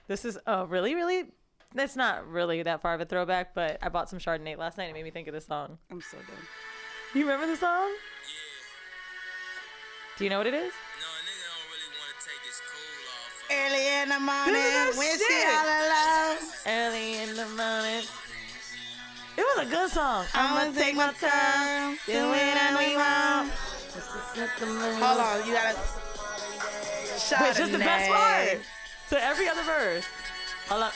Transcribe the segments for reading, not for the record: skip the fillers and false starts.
This is really. That's not really that far of a throwback, but I bought some Chardonnay last night and it made me think of this song. I'm so done. You remember the song? Yeah. Do you know what it is? No, a nigga don't really want to take his cool off. Early in the morning, This is when shit. she all alone. Early in the morning. It was a good song. I'ma take my time, do it and we won't. Hold on, you gotta. Wait, it's just the best Chardonnay. part. So every other verse. Holla.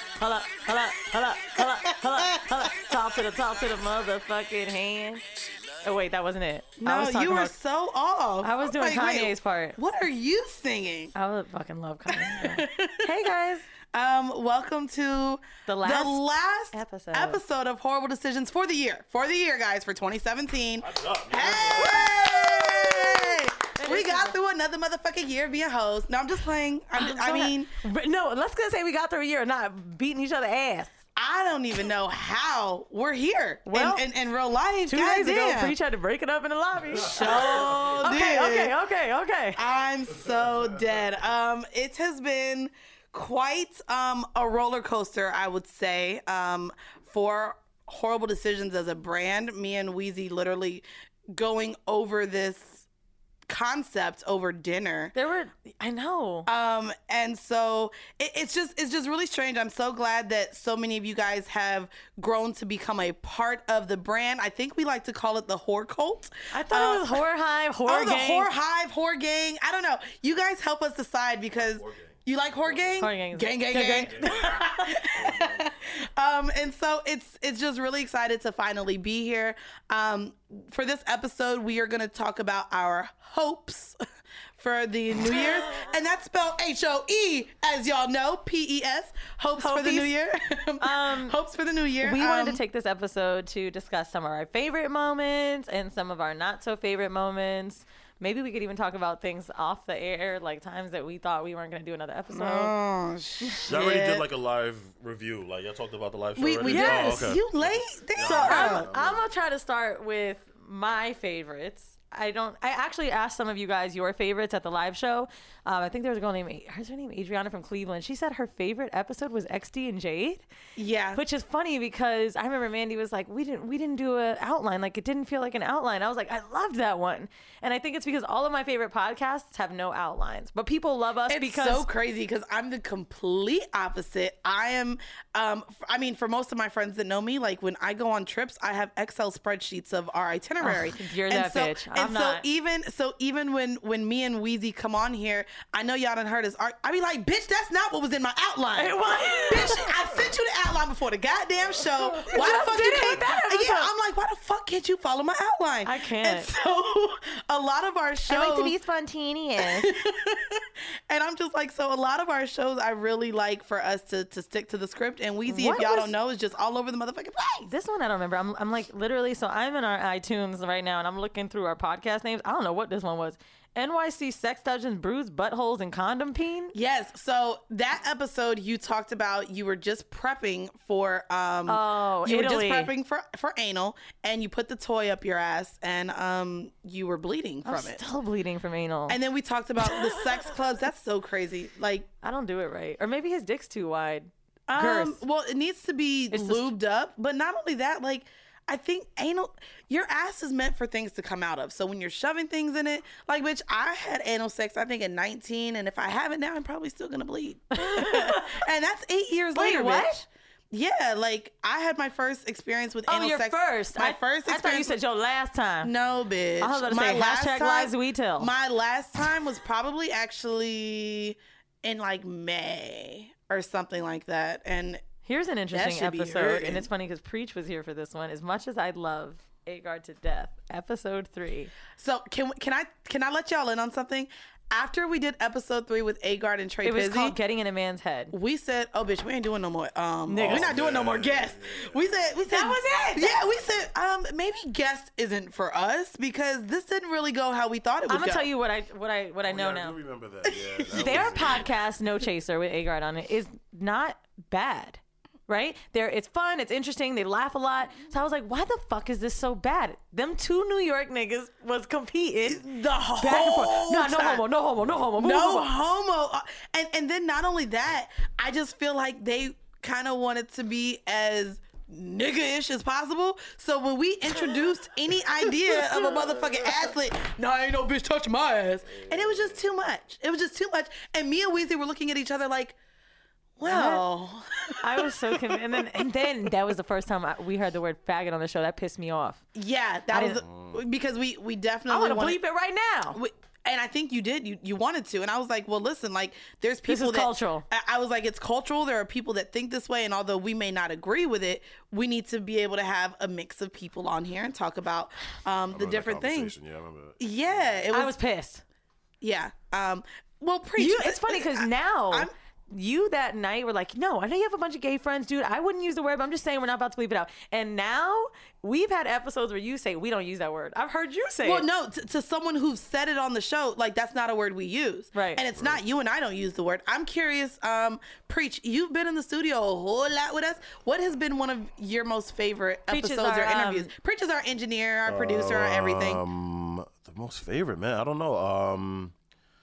Talk to the motherfucking hand. Oh wait, that wasn't it. I No, was talking you were about- so off. I was doing Wait, Kanye's part. What are you singing? I would fucking love Kanye. Hey guys. Welcome to The last episode of Horrible Decisions for the year. For the year, guys, for 2017. Hey! We got through another motherfucking year being hoes. No, I'm just playing. I mean, no, let's go say we got through a year not beating each other ass. I don't even know how we're here Well, in real life. 2 days ago, Preach had to break it up in the lobby. Okay. I'm so dead. It has been quite a roller coaster, I would say, for Horrible Decisions as a brand. Me and Weezy literally going over this concept over dinner. I know. And so it's just really strange. I'm so glad that so many of you guys have grown to become a part of the brand. I think we like to call it the whore cult. I thought it was Whore Hive, Whore the Gang. Whore Hive, Whore Gang. I don't know. You guys help us decide because you like Whore Gang? Whore Gang. Gang. And so it's just really excited to finally be here. For this episode, we are going to talk about our hopes for the New Year's. And that's spelled H-O-E, as y'all know, P-E-S. Hopes for the New Year. Hopes for the New Year. We wanted to take this episode to discuss some of our favorite moments and some of our not so favorite moments. Maybe we could even talk about things off the air, like times that we thought we weren't going to do another episode. Oh, shit. Y'all already did like a live review. Like y'all talked about the live show We already? yes. Oh, okay. You late? Damn. So I'm going to try to start with my favorites. I actually asked some of you guys your favorites at the live show. I think there was a girl named, her name Adriana from Cleveland. She said her favorite episode was XD and Jade. Yeah. Which is funny because I remember Mandy was like, we didn't do an outline. Like it didn't feel like an outline. I was like, I loved that one. And I think it's because all of my favorite podcasts have no outlines, but people love us It's because so crazy because I'm the complete opposite. I am, for most of my friends that know me, like when I go on trips, I have Excel spreadsheets of our itinerary. You're and that so, bitch. I'm and not. even when me and Weezy come on here, I know y'all done heard us. I be like, bitch, that's not what was in my outline. It was. Bitch, I sent you the outline before the goddamn show. Why just the fuck did you it can't? with that episode. Yeah, I'm like, why the fuck can't you follow my outline? I can't. And so a lot of our shows. I like to be spontaneous. And I'm just like, so a lot of our shows, I really like for us to stick to the script. And Weezy, if y'all don't know, is just all over the motherfucking place. This one I don't remember. I'm like literally, so I'm in our iTunes right now and I'm looking through our podcast names. I don't know what this one was. NYC Sex Dungeons, Bruised Buttholes, and Condom Peen. Yes. So that episode you talked about, you were just prepping for you were just Italy. prepping for anal, and you put the toy up your ass, and you were bleeding from I'm it. still bleeding from anal. And then we talked about the sex clubs. That's so crazy. Like, I don't do it right. Or maybe his dick's too wide. Girth. well, it needs to be lubed up, but not only that, like, I think anal, your ass is meant for things to come out of. So when you're shoving things in it, like, bitch, I had anal sex, I think at 19. And if I have it now, I'm probably still going to bleed. And that's 8 years later, what? bitch. Yeah, like, I had my first experience with anal sex. First. My first experience. I thought you said your last time. No, bitch. I was about to say, hashtag lies we tell. My last time was probably actually in, like, May or something like that. And here's an interesting should be episode, hurting. and it's funny because Preach was here for this one. As much as I love Agard to death, episode 3. So can I let y'all in on something? After we did episode 3 with Agard and Trey It was Pizzy, called Getting in a Man's Head. we said, "Oh, bitch, we ain't doing no more. We're not doing no more guests." We said That was it? Yeah, we said, maybe guest isn't for us because this didn't really go how we thought it would I'm gonna go. tell you what I know Yeah, I now. do remember that. Yeah, that Their was- podcast, No Chaser, with Agard on it, is not bad. right? It's fun, it's interesting, they laugh a lot. So I was like, why the fuck is this so bad? Them two New York niggas was competing The back and forth. whole No time. homo, no homo, no homo. No homo. And then not only that, I just feel like they kind of wanted to be as nigga-ish as possible. So when we introduced any idea of a motherfucking ass lick, no, ain't no bitch touching my ass. And it was just too much. It was just too much. And me and Weezy were looking at each other like, well. I was so convinced. And then that was the first time we heard the word faggot on the show. That pissed me off. Yeah, that was because we definitely I want to wanted- bleep it right now. And I think you did. You wanted to. And I was like, well, listen, like, there's people is that cultural. I was like, it's cultural. There are people that think this way. And although we may not agree with it, we need to be able to have a mix of people on here and talk about the different things. Yeah, I remember that. Yeah. It was, I was pissed. yeah. Well, preach. It's funny because now you that night were like, no, I know you have a bunch of gay friends, dude. I wouldn't use the word, but I'm just saying we're not about to bleep it out. And now we've had episodes where you say we don't use that word. I've heard you say Well, it. no, to someone who said it on the show, like, that's not a word we use. Right. And it's not you and I don't use the word. I'm curious, Preach, you've been in the studio a whole lot with us. What has been one of your most favorite Preach is episodes or our, interviews? Preach is our engineer, our producer, our everything. The most favorite, man. I don't know.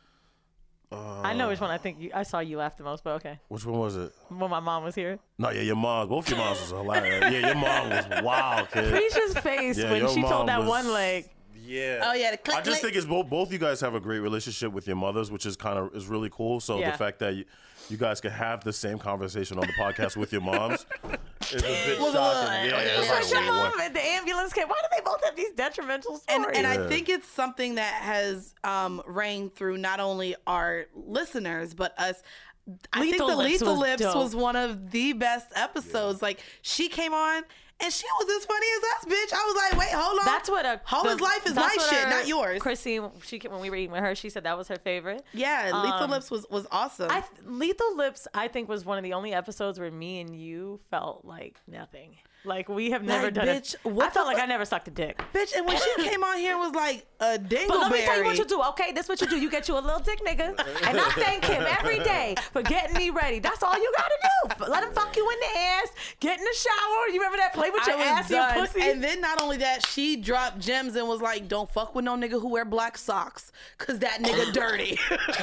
I know which one I think I saw you laugh the most, but okay. Which one was it? When my mom was here. No, yeah, your mom. Both your moms was hilarious. Yeah, your mom was wild, kid. Preach's face Yeah, when your she mom told that was- one leg. Yeah. Oh, yeah, the click, I just click. think it's both you guys have a great relationship with your mothers, which is is really cool. So Yeah. the fact that you guys can have the same conversation on the podcast with your moms is a bit Was shocking. a- Yeah, It's it's like like, your what? mom and the ambulance came. Why do they both have these detrimental stories? And I Yeah. think it's something that has reigned through not only our listeners, but us. I think Lethal the Lips Lethal was Lips dope. was one of the best episodes. Like, she came on and she was as funny as us, bitch. I was like, wait, hold on. That's what Homer's life is my that's what shit, not yours. Chrissy, when we were eating with her, she said that was her favorite. Yeah, Lethal Lips was awesome. Lethal Lips, I think, was one of the only episodes where me and you felt like nothing. Like, we have never Like, done bitch, it. what I felt the like fu- I never sucked a dick. Bitch, and when she came on here and was like a dingleberry. But let me tell you what you do, okay? This what you do. You get you a little dick nigga, and I thank him every day for getting me ready. That's all you gotta do. Let him fuck you in the ass, get in the shower. You remember that? Play with your ass, your pussy. And then not only that, she dropped gems and was like, don't fuck with no nigga who wear black socks, cause that nigga dirty.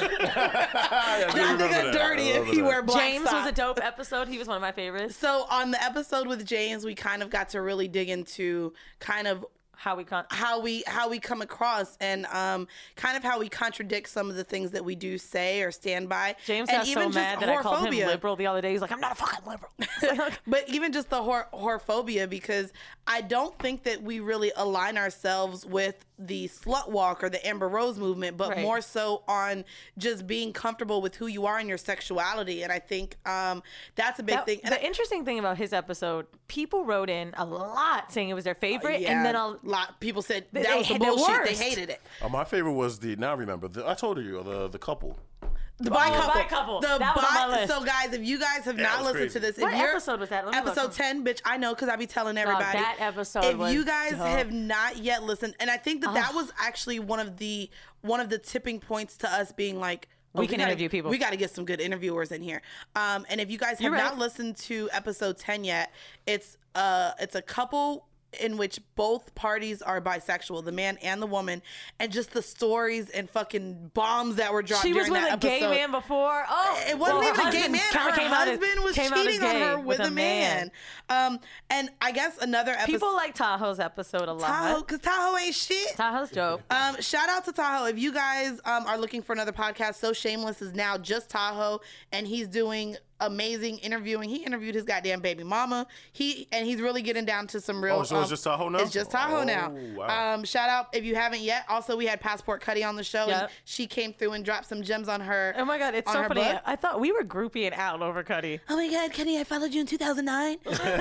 That nigga dirty if he wear black James socks. was a dope episode. He was one of my favorites. So on the episode with James, we kind of got to really dig into kind of How we con- how we come across and kind of how we contradict some of the things that we do say or stand by. James and got so mad that I called him liberal the other day. He's like, I'm not a fucking liberal. But even just the whorephobia, because I don't think that we really align ourselves with the slut walk or the Amber Rose movement, but Right. more so on just being comfortable with who you are and your sexuality. And I think that's a big thing. And The interesting thing about his episode, people wrote in a lot saying it was their favorite, and then a lot people said They- that was the they- the bullshit. They worst. hated it. My favorite was now I remember. I told you the couple. The bi couple. bi couple. The That was on my list. So guys, if you guys have Yeah, not it was listened to crazy. this, if What you're episode was that? Let me look. episode 10, bitch. I know because I be telling everybody. that episode If was you guys dope. have not yet listened, and I think that was actually one of the tipping points to us being like, We can gotta- interview people. We got to get some good interviewers in here. And if you guys have You're right. not listened to episode 10 yet, it's a couple in which both parties are bisexual, the man and the woman, and just the stories and fucking bombs that were dropped she was during with that a episode. gay man before. Oh, It wasn't well, even her a gay husband man. kinda Her came out as- husband was came out as cheating on gay her with a man. And I guess another episode. People like Tahoe's episode a lot. Tahoe, because Tahoe ain't shit. Tahoe's dope. Shout out to Tahoe. If you guys are looking for another podcast, So Shameless is now just Tahoe, and he's doing amazing interviewing. He interviewed his goddamn baby mama. He's really getting down to some real. Oh, so it's just Tahoe now? It's just Tahoe Oh, now. wow. Shout out if you haven't yet. Also, we had Passport Cuddy on the show, Yep. and she came through and dropped some gems on her. Oh my god, it's on so her funny. butt. I thought we were groupieing out over Cuddy. Oh my God, Kenny, I followed you in 2009.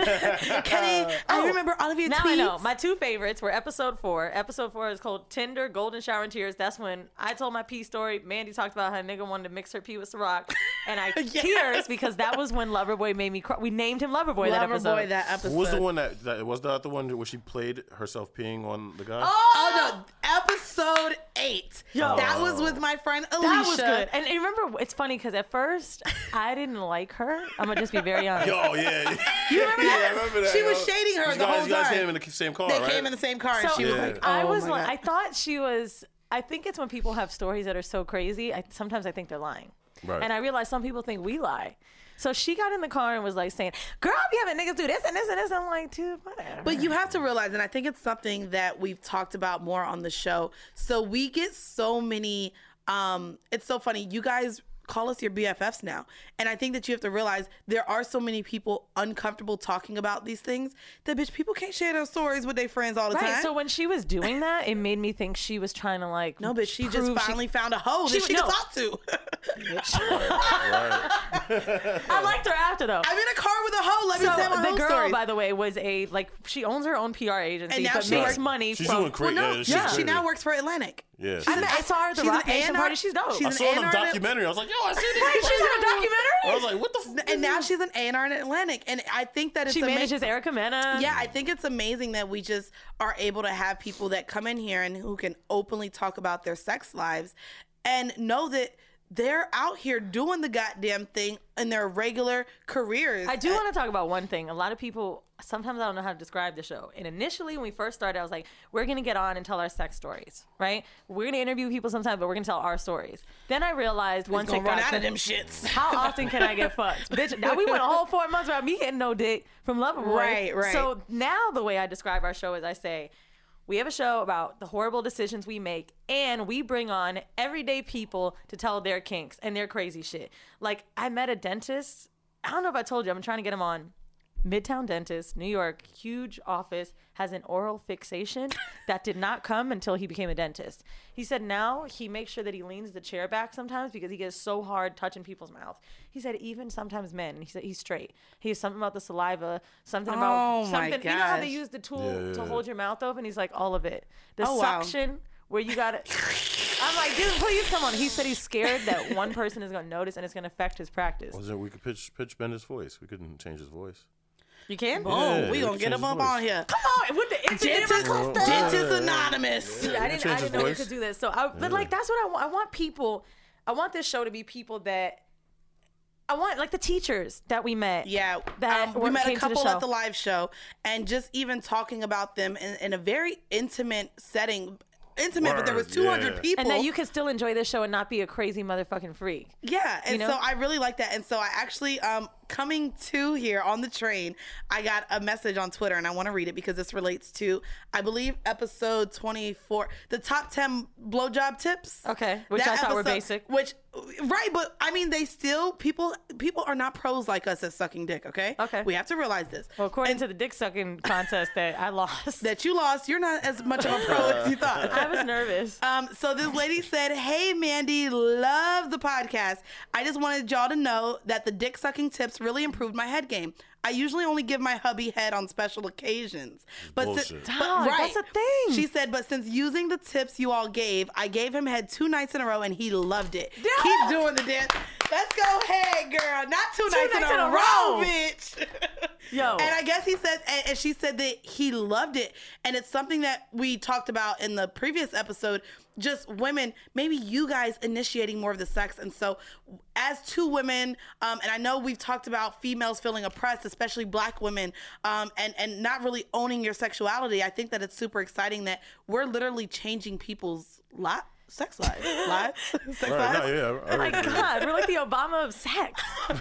Kenny, I remember all of your Now tweets. I know. My two favorites were episode 4. Episode 4 is called Tinder, Golden Shower and Tears. That's when I told my pee story. Mandy talked about how a nigga wanted to mix her pee with Ciroc. And I tears because that was when Loverboy made me cry. We named him Loverboy that episode. Loverboy that episode. Who was the one that was that the one where she played herself peeing on the guy? Oh no! episode 8. Yo. That was with my friend Alicia. That was good. And you remember, it's funny because at first I didn't like her. I'm gonna just be very honest. Yo, yeah. You remember Yeah, that? I remember that. She was yo. shading her the whole time. You guys came in the same car, They right? came in the same car, and So she was Yeah. like, I "Oh was my like, God." I thought she was. I think it's when people have stories that are so crazy. Sometimes I think they're lying, Right. and I realize some people think we lie. So she got in the car and was like saying, "Girl, I be having niggas do this and this and this." I'm like, dude, whatever. But you have to realize, and I think it's something that we've talked about more on the show. So we get so many, it's so funny. You guys call us your BFFs now. And I think that you have to realize there are so many people uncomfortable talking about these things that, bitch, people can't share their stories with their friends all the right. time. So when she was doing that, it made me think she was trying to like. No, but she just prove finally found a hoe that she no. could talk to. I liked her after though. I'm in a car with a hoe. Let me So tell my the hoe girl, stories. by the way, was a like she owns her own PR agency, And now but she makes works- money She's from. doing great. Well, no, Yeah, she's yeah. she crazy. now works for Atlantic. Yeah. I saw her at the She's Rock an Nation A&R party. She's dope. she's I an saw it on A&R documentary. I was like, yo, I see this. Wait, she's in a documentary? I was like, what the f? And now she's an A&R in Atlantic. And I think that it's She amazing. manages Erica Mena. Yeah, I think it's amazing that we just are able to have people that come in here and who can openly talk about their sex lives and know that they're out here doing the goddamn thing in their regular careers. I do want to talk about one thing. A lot of people, sometimes I don't know how to describe the show. And initially, when we first started, I was like, we're going to get on and tell our sex stories, right? We're going to interview people sometimes, but we're going to tell our stories. Then I realized once gonna it got run out to of them shits. how often can I get fucked? Bitch, now we went a whole 4 months without me getting no dick from Loverboy. Right, right. So now the way I describe our show is I say, we have a show about the horrible decisions we make, and we bring on everyday people to tell their kinks and their crazy shit. Like, I met a dentist. I don't know if I told you. I'm trying to get him on. Midtown dentist, New York, huge office, has an oral fixation that did not come until he became a dentist. He said now he makes sure that he leans the chair back sometimes because he gets so hard touching people's mouth. He said even sometimes men, he said he's straight. He has something about the saliva, something about Oh, my something. You know how they gosh. use the tool Yeah. to hold your mouth open? He's like, all of it. The Oh, wow. suction where you got to I'm like, dude, please come on. He said he's scared that one person is going to notice and it's going to affect his practice. Was it? We could pitch Ben his voice. We couldn't change his voice. You can? Oh, Yeah, we you gonna can get him change up his on voice. here. Come on, with the incident. Dentist Anonymous. I change didn't his know we voice. could do this. So, but like, that's what I want. I want people. I want this show to be people that. I want like the teachers that we met. Yeah, that we met a came to the couple show. at the live show, and just even talking about them in a very intimate setting. Intimate, but there was Word, 200 yeah. people. And that you can still enjoy this show and not be a crazy motherfucking freak. Yeah, and You know? so I really like that. And so I actually, coming to here on the train, I got a message on Twitter, and I want to read it because this relates to, I believe, episode 24, the top 10 blowjob tips. Okay, which That I thought were episode- basic. Which, right, but I mean, they still people are not pros like us at sucking dick. Okay, Okay. we have to realize this. Well, according to the dick sucking contest that I lost, That you lost, you're not as much of a pro as you thought. I was nervous. So this lady said, "Hey Mandy, love the podcast. I just wanted y'all to know that the dick sucking tips really improved my head game. I usually only give my hubby head on special occasions, but Bullshit. Dog, that's a thing. She said, but since using the tips you all gave, I gave him head 2 nights in a row and he loved it. Yeah. Keep doing the dance. Let's go, hey girl, not 2 nights in a row, bitch." Yo. And I guess he said, and she said that he loved it. And it's something that we talked about in the previous episode, just women, maybe you guys initiating more of the sex. And so as 2 women, and I know we've talked about females feeling oppressed, especially black women, and not really owning your sexuality. I think that it's super exciting that we're literally changing people's sex lives. Sex Right, lives. no, yeah, Oh my God, we're like the Obama of sex.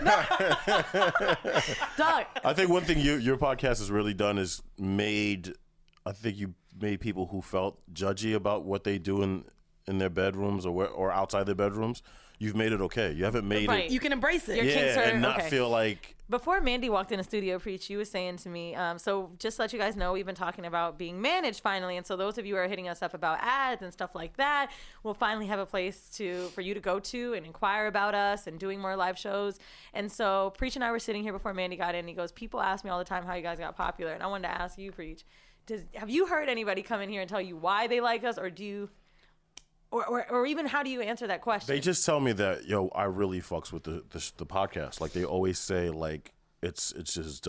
Dog. I think one thing your podcast has really done is made people who felt judgy about what they do in their bedrooms or outside their bedrooms. You've made it okay. You haven't made Right. it, You can embrace it. Your kinks are- and not okay. feel like Before Mandy walked in the studio, Preach, you was saying to me, so just to let you guys know, we've been talking about being managed finally. And so those of you who are hitting us up about ads and stuff like that, we'll finally have a place for you to go to and inquire about us and doing more live shows. And so Preach and I were sitting here before Mandy got in. He goes, people ask me all the time how you guys got popular. And I wanted to ask you, Preach, have you heard anybody come in here and tell you why they like us, or do you... Or even how do you answer that question? they just tell me that, yo, I really fucks with the podcast. Like they always say, like it's just dope.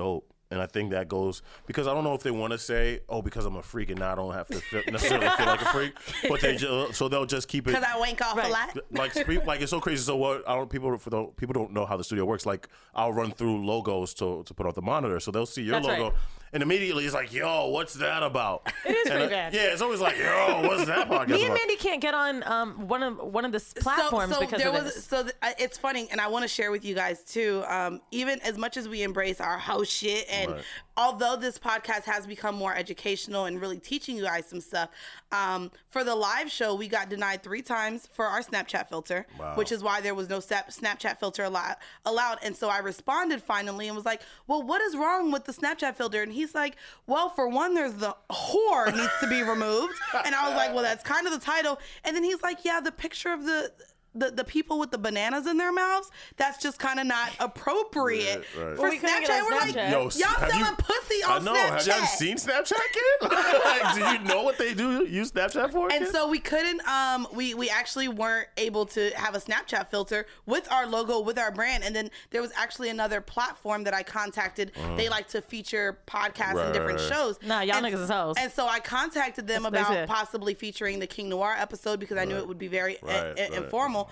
And I think that goes because I don't know if they want to say, "Oh, because I'm a freak and now I don't have to necessarily feel like a freak," but so they'll just keep it. Because I wank off a lot. Like it's so crazy. So what? People don't know how the studio works. Like I'll run through logos to put on the monitor, so they'll see your That's logo, right. and immediately it's like, "Yo, what's that about?" It is pretty And bad. Yeah, it's always like, "Yo, what's that podcast Me and about?" Mandy can't get on one of the platforms because there of was this. it's funny, and I want to share with you guys too. Even as much as we embrace our host shit, and Right. although this podcast has become more educational and really teaching you guys some stuff, for the live show we got denied 3 times for our Snapchat filter, Wow. which is why there was no Snapchat filter allowed. And so I responded finally and was like, "Well, what is wrong with the Snapchat filter?" And he's like, "Well, for one, there's the whore needs to be removed." And I was like, "Well, that's kind of the title." And then he's like, "Yeah, the picture of the people with the bananas in their mouths, that's just kind of not appropriate Right. for Well, we couldn't get Snapchat." on We're like, Snapchat. Yo, y'all selling pussy on I know. Snapchat. Have you seen Snapchat, kid? Like, do you know what they do use Snapchat for? And kid? so we couldn't, we actually weren't able to have a Snapchat filter with our logo, with our brand. And then there was actually another platform that I contacted. They like to feature podcasts and different Right. shows. Nah, y'all And- niggas is hoes. And so I contacted them That's what they about said. possibly featuring the King Noir episode because I knew it would be very Right. informal.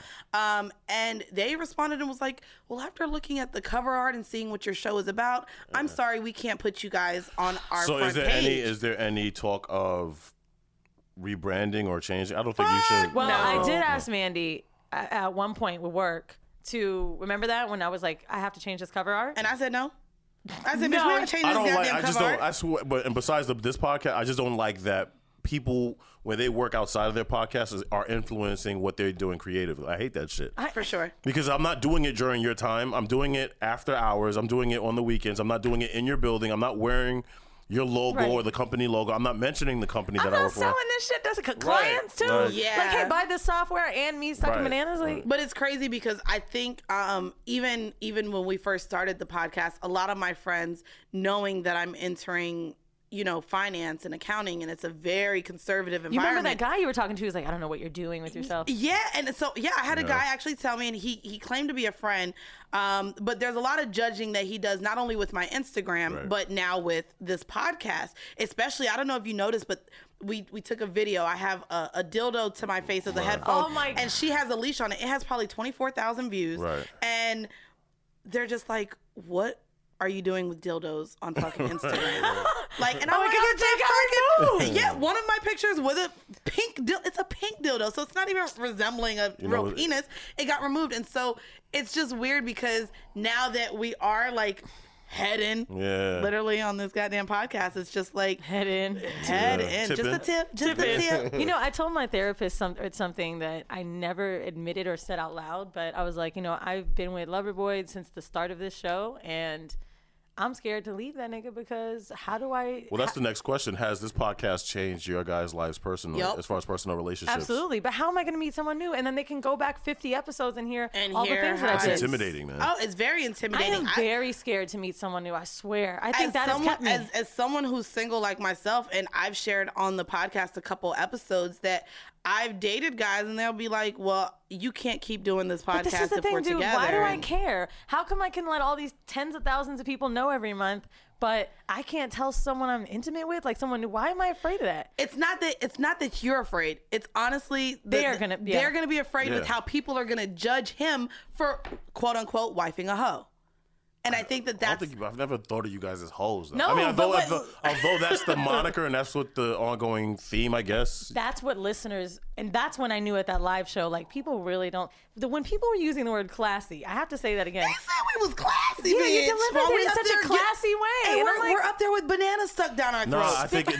And they responded and was like, "Well, after looking at the cover art and seeing what your show is about, I'm sorry we can't put you guys on our So front is page." there any talk of rebranding or changing? I don't think you should. Well, No. I did ask Mandy at one point with work to remember that when I was like, I have to change this cover art. And I said no. I said, "Bitch, No. we gotta change I this don't goddamn like. I cover just art." don't. I swear. But and besides this podcast, I just don't like that people when they work outside of their podcasts are influencing what they're doing creatively. I hate that shit. For sure. Because I'm not doing it during your time. I'm doing it after hours. I'm doing it on the weekends. I'm not doing it in your building. I'm not wearing your logo Right. or the company logo. I'm not mentioning the company I'm that I not work for. selling this shit. That's clients too. right. Yeah. Like, hey, buy this software and me sucking Right. bananas. Like, But it's crazy because I think even when we first started the podcast, a lot of my friends, knowing that I'm entering, finance and accounting, and it's a very conservative you remember environment. that guy you were talking to? He was like, I don't know what you're doing with yourself. Yeah, and so I had a guy actually tell me, and he claimed to be a friend, but there's a lot of judging that he does not only with my Instagram, Right. but now with this podcast. Especially, I don't know if you noticed, but we took a video. I have a dildo to my face as a headphone, Oh my God. and she has a leash on it. It has probably 24,000 views, Right. and they're just like, "What are you doing with dildos on fucking Instagram?" Like, and I'm Oh, like, it "Oh, got fucking removed." yeah." One of my pictures with a pink dildo. It's a pink dildo, so it's not even resembling a real know, penis. It got removed, and so it's just weird because now that we are like heading, Yeah. literally on this goddamn podcast, it's just like Head in. head in, Tip just in. a tip, just a tip. You know, I told my therapist something that I never admitted or said out loud, but I was like, I've been with Loverboy since the start of this show, and I'm scared to leave that nigga because how do I? Well, that's the next question. Has this podcast changed your guys' lives personally, Yup. as far as personal relationships? Absolutely, but how am I going to meet someone new and then they can go back 50 episodes and hear And all hear the things that how I It's did? it's- intimidating, man. Oh, it's very I intimidating. am very scared to meet someone new. I swear. I think that has kept me. As someone who's single like myself, and I've shared on the podcast a couple episodes that I've dated guys, and they'll be like, "Well, you can't keep doing this But this is podcast the if thing, we're dude. together." Why do I And care? How come I can let all these tens of thousands of people know every month, but I can't tell someone I'm intimate with, like someone new? Why am I afraid of that? It's not that you're afraid. It's honestly They're gonna- yeah. they're gonna be afraid with Yeah. how people are gonna judge him for quote unquote wifing a hoe. And I think I don't that's think I've never thought of you guys as hoes. Though. No, I mean, although, but although that's the moniker and that's what the ongoing theme, I guess. That's what listeners, and that's when I knew at that live show, like people really don't. When people were using the word classy, I have to say that again. they said we was classy, Yeah, bitch. you delivered While it we in up such a there classy way. And And we're, I'm like- we're up there with bananas stuck down our No, throats. I think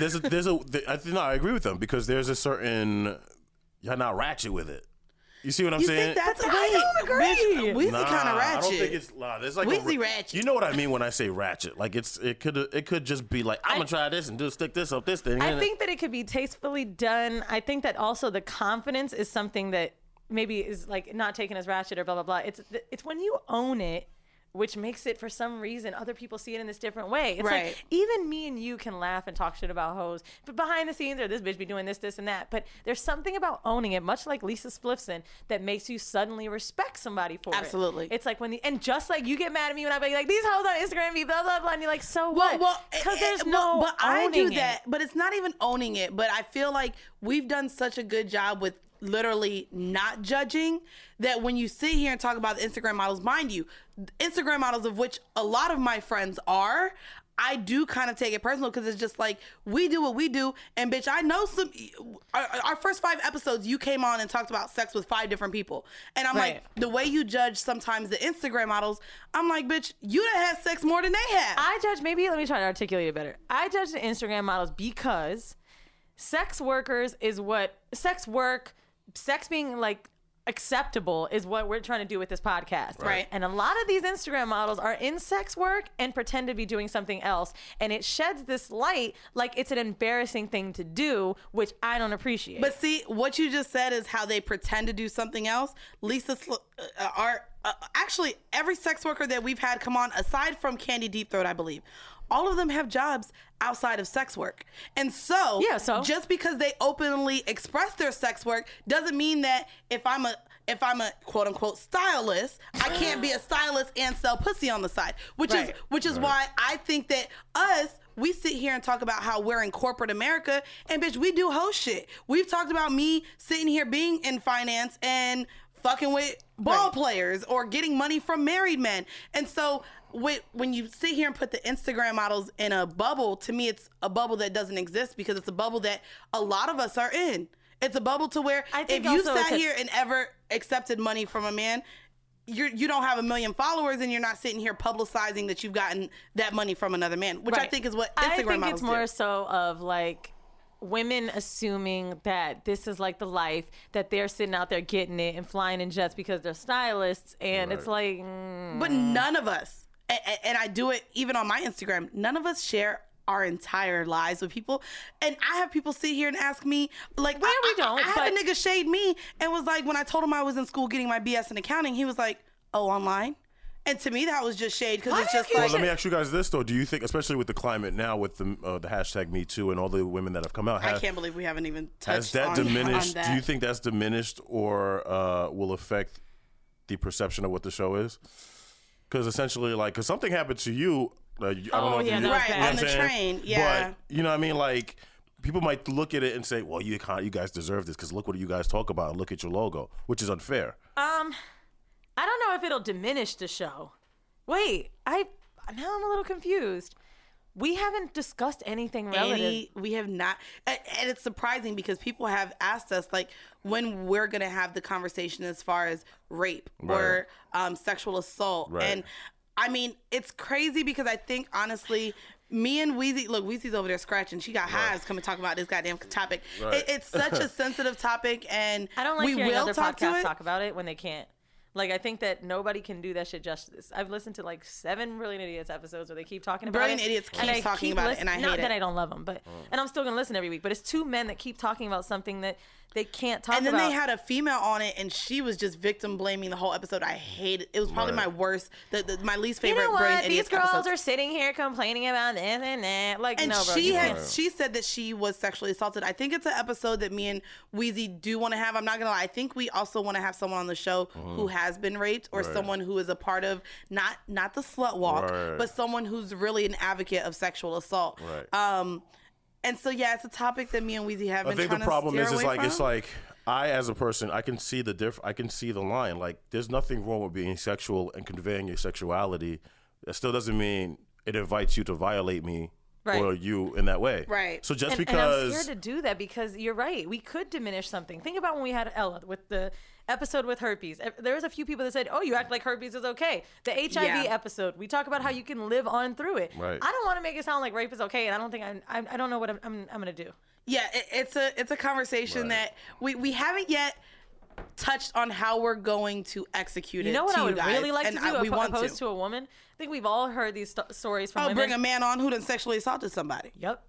I agree with them because there's a certain you're not ratchet with it. You see what I'm You saying? think that's But I don't agree. Bitch, Weezy kind of ratchet. I don't think it's there's like Weezy ratchet. You know what I mean when I say ratchet? Like it could just be like I'm gonna try this and stick this up this thing. I think that it could be tastefully done. I think that also the confidence is something that maybe is like not taken as ratchet or blah blah blah. It's when you own it. which makes it, for some reason, other people see it in this different way. It's Right. like, even me and you can laugh and talk shit about hoes, but behind the scenes, or this bitch be doing this, this, and that. But there's something about owning it, much like Lisa Spliffson, that makes you suddenly respect somebody for Absolutely. it. It's like and just like you get mad at me when I be like, these hoes on Instagram be blah, blah, blah, and you're like, so what? Because there's no but I do owning that, it. but it's not even owning it. But I feel like we've done such a good job with literally not judging that when you sit here and talk about the Instagram models, mind you, Instagram models, of which a lot of my friends are, I do kind of take it personal, because it's just like, we do what we do, and bitch, I know our first 5 episodes, you came on and talked about sex with 5 different people, and I'm Right. like, the way you judge sometimes the Instagram models, I'm like, bitch, you done had sex more than they have. I judge, maybe let me try to articulate it better. I judge the Instagram models because sex workers is what sex being like acceptable is what we're trying to do with this podcast. Right. And a lot of these Instagram models are in sex work and pretend to be doing something else. And it sheds this light like it's an embarrassing thing to do, which I don't appreciate. But see, what you just said is how they pretend to do something else. Actually, every sex worker that we've had come on, aside from Candy Deep Throat, I believe, all of them have jobs outside of sex work. And so, just because they openly express their sex work doesn't mean that if I'm a quote unquote stylist, I can't be a stylist and sell pussy on the side. Which is why I think that we sit here and talk about how we're in corporate America, and bitch, we do host shit. We've talked about me sitting here being in finance and fucking with ball players or getting money from married men. And so when you sit here and put the Instagram models in a bubble, to me, it's a bubble that doesn't exist, because it's a bubble that a lot of us are in. It's a bubble to where if you sat here and ever accepted money from a man, you don't have 1 million followers, and you're not sitting here publicizing that you've gotten that money from another man, which I think is what Instagram models do. I think it's more so of like women assuming that this is like the life, that they're sitting out there getting it and flying in jets because they're stylists, and it's like but none of us, and I do it even on my Instagram, none of us share our entire lives with people. And I have people sit here and ask me, like, I had a nigga shade me and was like, when I told him I was in school getting my BS in accounting, he was like, oh, online? And to me, that was just shade, because it's just like... Well, let me ask you guys this, though. Do you think, especially with the climate now, with the hashtag Me Too and all the women that have come out... I can't believe we haven't even touched has that diminished? on that. Do you think that's diminished or will affect the perception of what the show is? Because essentially, like, because something happened to you... I don't know if you right, on the train, yeah. But, you know what I mean? Like, people might look at it and say, well, you guys deserve this because look what you guys talk about and look at your logo, which is unfair. I don't know if it'll diminish the show. Wait, now I'm a little confused. We haven't discussed anything relative. We have not. And it's surprising because people have asked us, like, when we're going to have the conversation as far as rape or sexual assault. Right. And I mean, it's crazy because I think, honestly, me and Weezy, look, Weezy's over there scratching. She got hives coming talk about this goddamn topic. Right. It's such a sensitive topic, and I don't like we hearing will other talk to podcasts it. talk about it when they can't. Like, I think that nobody can do that shit justice. I've listened to like 7 Brilliant Idiots episodes where they keep talking about Brilliant it. Idiots and keeps talking about it, and I hate Not it. that I don't love them, but and I'm still gonna listen every week. But it's 2 men that keep talking about something that they can't talk about. And then they had a female on it, and she was just victim blaming the whole episode. I hate it. It was probably my worst, my least favorite. You know what? Brilliant These Idiots girls episodes. are sitting here complaining about this and that. Like, And no, bro. she said that she was sexually assaulted. I think it's an episode that me and Weezy do want to have. I'm not gonna lie. I think we also want to have someone on the show who has been raped, or someone who is a part of not the slut walk, but someone who's really an advocate of sexual assault. Right. And so it's a topic that me and Weezy have been trying to steer away from. I think the problem is it's like I, as a person, I can see the line. Like, there's nothing wrong with being sexual and conveying your sexuality. That still doesn't mean it invites you to violate me or you in that way. Right. So just and because... I'm scared to do that because you're right. We could diminish something. Think about when we had Ella with the episode with herpes. There was a few people that said, oh, you act like herpes is okay. The HIV episode, we talk about how you can live on through it. Right. I don't want to make it sound like rape is okay, and I don't think I don't know what I'm going to do. Yeah, it's a conversation that we haven't yet touched on how we're going to execute it. You know what to I you would guys, really like to and do opposed to a woman? I think we've all heard these stories from women. Bring a man on who done sexually assaulted somebody. Yep.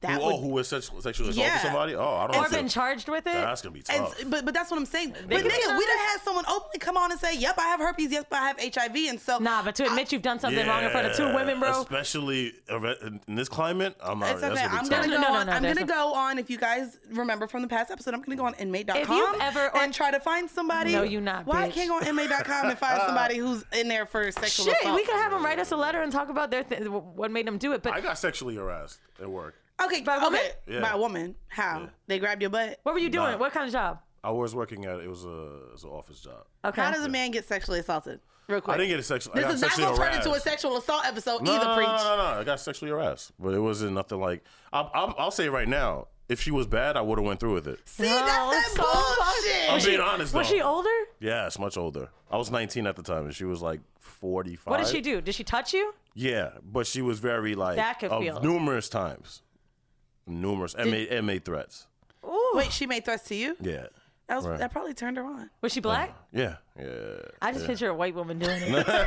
that who was sexually assaulting Yeah. somebody? Oh, I don't Or know. been charged with it? That's gonna be tough. but that's what I'm saying. But could nigga, be we done had someone openly come on and say, "Yep, I have herpes. Yep, I have HIV." And so, Nah, but to admit you've done something wrong in front of 2 women, bro. Especially in this climate, I'm not. it's That's okay. gonna I'm be gonna tough. go No, on. I'm there's gonna go on. If you guys remember from the past episode, I'm gonna go on inmate.com If you've ever- and try to find somebody. No, you not, Why I bitch. can't go on inmate.com and find somebody who's in there for sexual Shit, assault? we could have them write us a letter and talk about what made them do it. But I got sexually harassed at work. Okay, By a woman? okay. Yeah. By a woman. How? Yeah. They grabbed your butt? what were you doing? Nah. What kind of job? I was working at it was an office job. Okay. How does a man get sexually assaulted? Real quick. I didn't get a sexual. I This got is not sexually going to turn harassed. into a sexual assault episode No, either, no, preach. no. I got sexually harassed, but it wasn't nothing like. I'll say right now, if she was bad, I would have went through with it. See, No, that's that it's so bullshit. I'm being honest. Was though. she older? Yes, much older. I was 19 at the time, and she was like 45. What did she do? Did she touch you? Yeah, but she was very like That could feel. numerous times, numerous and made threats. Ooh. Wait, she made threats to you? Yeah, That that probably turned her on. Was she black? yeah. I just picture a white woman doing it.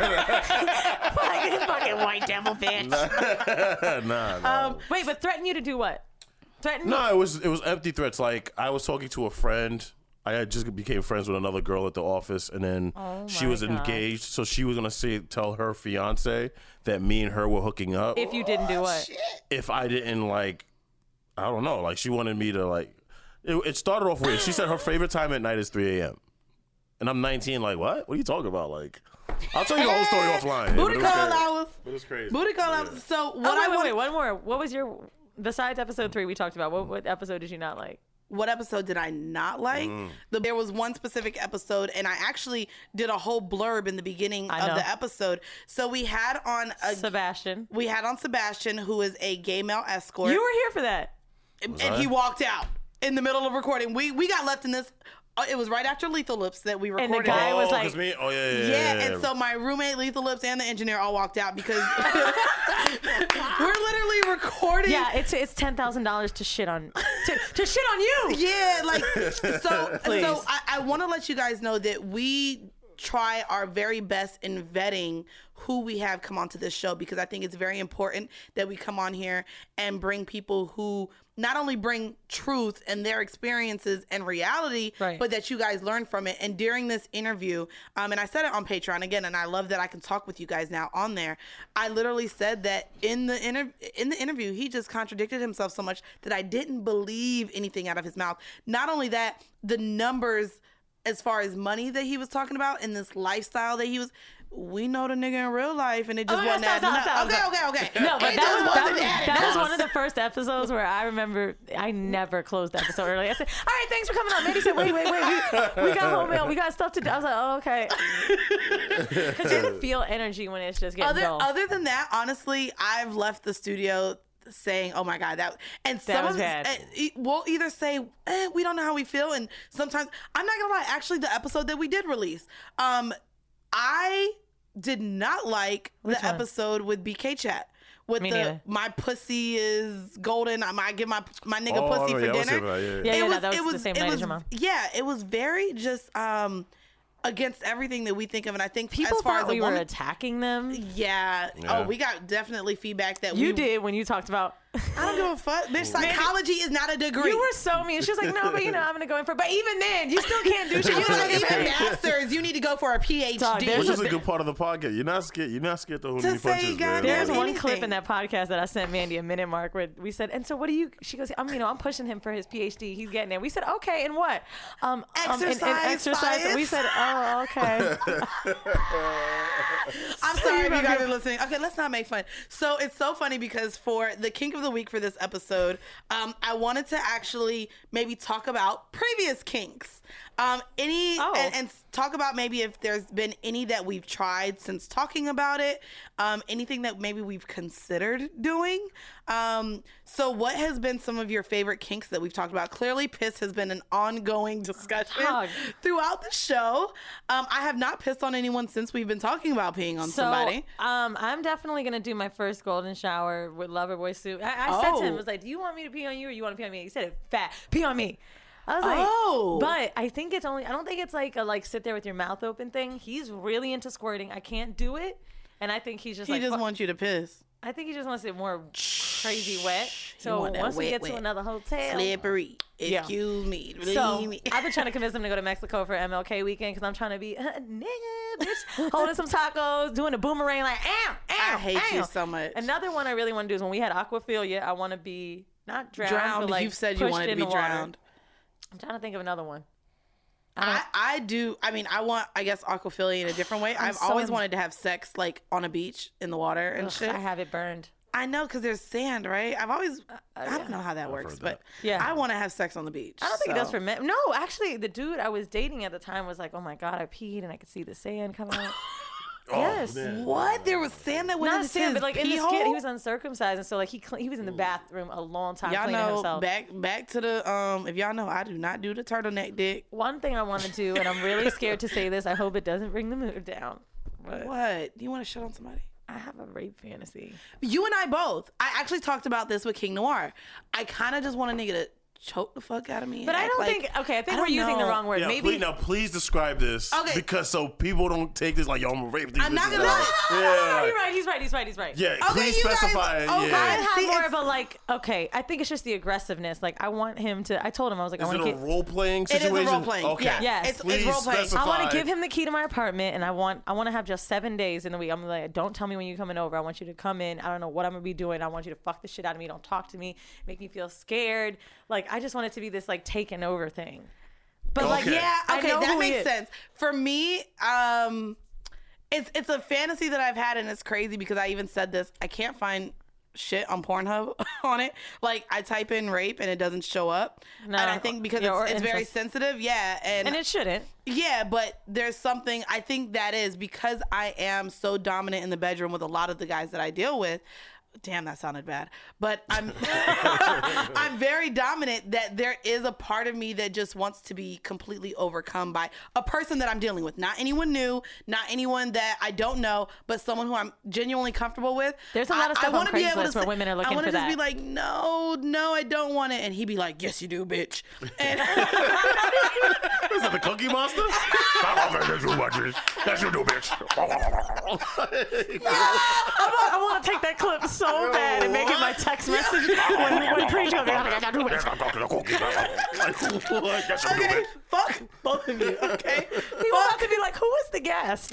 Like, you fucking white devil bitch. Nah. Wait, but threaten you to do what? Threaten No, it was empty threats. Like I was talking to a friend. I had just became friends with another girl at the office, and then she my was God. engaged, so she was gonna tell her fiance that me and her were hooking up. if you didn't do what? If I didn't like, I don't know, like she wanted me to like. It started off weird. She said her favorite time at night is 3 a.m. And I'm 19. Like what? What are you talking about? Like, I'll tell you the whole story offline. Booty but it was call crazy. hours. But it's crazy. Booty call Yeah. hours. So what Oh, I wait, want. wait, one more. What was your, besides episode 3 we talked about, what episode did you not like? What episode did I not like? There was one specific episode, and I actually did a whole blurb in the beginning I of know. the episode. So we had on Sebastian. Sebastian, who is a gay male escort. You were here for that. and I? he walked out in the middle of recording. We got left in this. It was right after Lethal Lips that we the recorded. guy was like- 'cause me? Oh Yeah, and so my roommate, Lethal Lips, and the engineer all walked out because we're literally recording. Yeah, it's $10,000 to shit on to shit on you. Yeah, like so. Please. So I want to let you guys know that we try our very best in vetting who we have come onto this show, because I think it's very important that we come on here and bring people who not only bring truth and their experiences and reality, Right. but that you guys learn from it. And during this interview, and I said it on Patreon again, and I love that I can talk with you guys now on there. I literally said that in the interview, he just contradicted himself so much that I didn't believe anything out of his mouth. Not only that, the numbers as far as money that he was talking about and this lifestyle that he was. We know the nigga in real life, and it just Oh, wasn't stop, that. stop, stop. Okay. No, but It that just was, wasn't that that was enough. one of the first episodes where I remember I never closed the episode early. I said, all right, thanks for coming on. Mandy said, wait, we got home mail. We got stuff to do. I was like, oh, okay. Because you can feel energy when it's just getting dull. Other than that, honestly, I've left the studio saying, "Oh my god, that." And some was of us, bad. we'll either say, "We don't know how we feel," and sometimes I'm not gonna lie. Actually, the episode that we did release, I did not like Which the one? episode with BK Chat. With Me the neither. my pussy is golden. I give my nigga Oh, pussy no, for yeah, I was dinner. saying that, Yeah, It that was the same night as your mom. Yeah, it was very just against everything that we think of, and I think People as far thought as a we were woman, attacking them. yeah. Yeah. Oh, we got definitely feedback that You we did when you talked about. I don't give a fuck. Bitch, psychology is not a degree. You were so mean. She was like, no, but I'm going to go in for. But even then, you still can't do shit. You You know, don't get even paid. masters, you need to go for a PhD. Dog, there's Which is a- a good part of the podcast. You're not scared. You're not scared to hold To any say punches, man. goddamn There's Yeah, one anything. clip in that podcast that I sent Mandy a minute mark where we said, and so what do you? She goes, I'm pushing him for his PhD. He's getting it. We said, okay, and what? Exercise, exercise. And we said, oh, okay. I'm sorry if you guys are listening. Okay, let's not make fun. So it's so funny because for the kink of the week for this episode, I wanted to actually maybe talk about previous kinks. And talk about maybe if there's been any that we've tried since talking about it, anything that maybe we've considered doing. So what has been some of your favorite kinks that we've talked about? Clearly, piss has been an ongoing discussion Dog. throughout the show. I have not pissed on anyone since we've been talking about peeing on So, somebody. I'm definitely gonna do my first golden shower with Loverboy suit. I said to him, Oh. I was like, "Do you want me to pee on you, or you want to pee on me?" He said, "It fat, pee on me." I was like, Oh. but I think it's only. I don't think it's like a sit there with your mouth open thing. He's really into squirting. I can't do it, and I think he's just He like. just fuck- wants you to piss. I think he just wants it more crazy wet. So want that once we wet, get to wet. another hotel, Slippery. Yeah. Excuse me. so Believe me. I've been trying to convince them to go to Mexico for MLK weekend because I'm trying to be nigga, bitch, holding some tacos, doing a boomerang like, I hate you so much. Another one I really want to do is when we had aquaphilia, I want to be not drowned, but like You've said you pushed wanted to in be the water. drowned. I'm trying to think of another one. I do. I mean, I want, I guess, aquaphilia in a different way. I've so always in- wanted to have sex like on a beach in the water and Ugh, shit. I have it burned. I know because there's sand, right? I've always, I don't know how that works, heard but that. Yeah. I want to have sex on the beach. I don't think it does so. for men. No, actually, the dude I was dating at the time was like, "Oh my god, I peed and I could see the sand coming out." Yes. man. What? There was sand that went Not into sand, his but like in pee this hole? kid, he was uncircumcised, and so like he was in the bathroom a long time Y'all cleaning know, himself. back to the if y'all know, I do not do the turtleneck dick. One thing I want to do, and I'm really scared to say this. I hope it doesn't bring the mood down. But What? Do you want to shit on somebody? I have a rape fantasy. You and I both. I actually talked about this with King Noir. I kind of just want a nigga to choke the fuck out of me. and But I act don't like- think. Okay, I think I we're don't using the know. wrong word. Yeah, Maybe. please describe this. Okay. Because so people don't take this like, yo, I'm gonna rape these I'm not bitches. gonna lie. Yeah. You're right. He's right. He's right. He's right. Yeah, Okay, please you guys- specify. okay. I yeah. have See, more it's- of a like. Okay, I think it's just the aggressiveness. Like I want him to. I told him I was like, I Is want it to a get. role playing It is a situation? role-playing. Okay. Yeah. Yes. It's Please role-playing. specify. I want to give him the key to my apartment, and I want to have just 7 days in the week. I'm like, don't tell me when you're coming over. I want you to come in. I don't know what I'm gonna be doing. I want you to fuck the shit out of me. Don't talk to me. Make me feel scared. Like I just want it to be this like taking over thing. But like, Okay. Yeah, I okay, know that who he makes is. sense. For me, it's a fantasy that I've had, and it's crazy because I even said this. I can't find shit on Pornhub on it. Like I type in rape and it doesn't show up. No. And I think because Yeah, or it's very incest. sensitive, yeah, and it shouldn't. yeah, but there's something I think that is because I am so dominant in the bedroom with a lot of the guys that I deal with. Damn, that sounded bad. But I'm I'm very dominant that there is a part of me that just wants to be completely overcome by a person that I'm dealing with. Not anyone new, not anyone that I don't know, but someone who I'm genuinely comfortable with. There's a lot of stuff on wanna be able Craigslist to where say- women are looking I wanna for just that. be like, no, I don't want it. And he'd be like, yes, you do, bitch. And Is that the Cookie Monster? That's you do, bitch. I want to take that clip so bad and make it my text message when preacher. okay, fuck both of you, okay? People have to be like, who is the guest?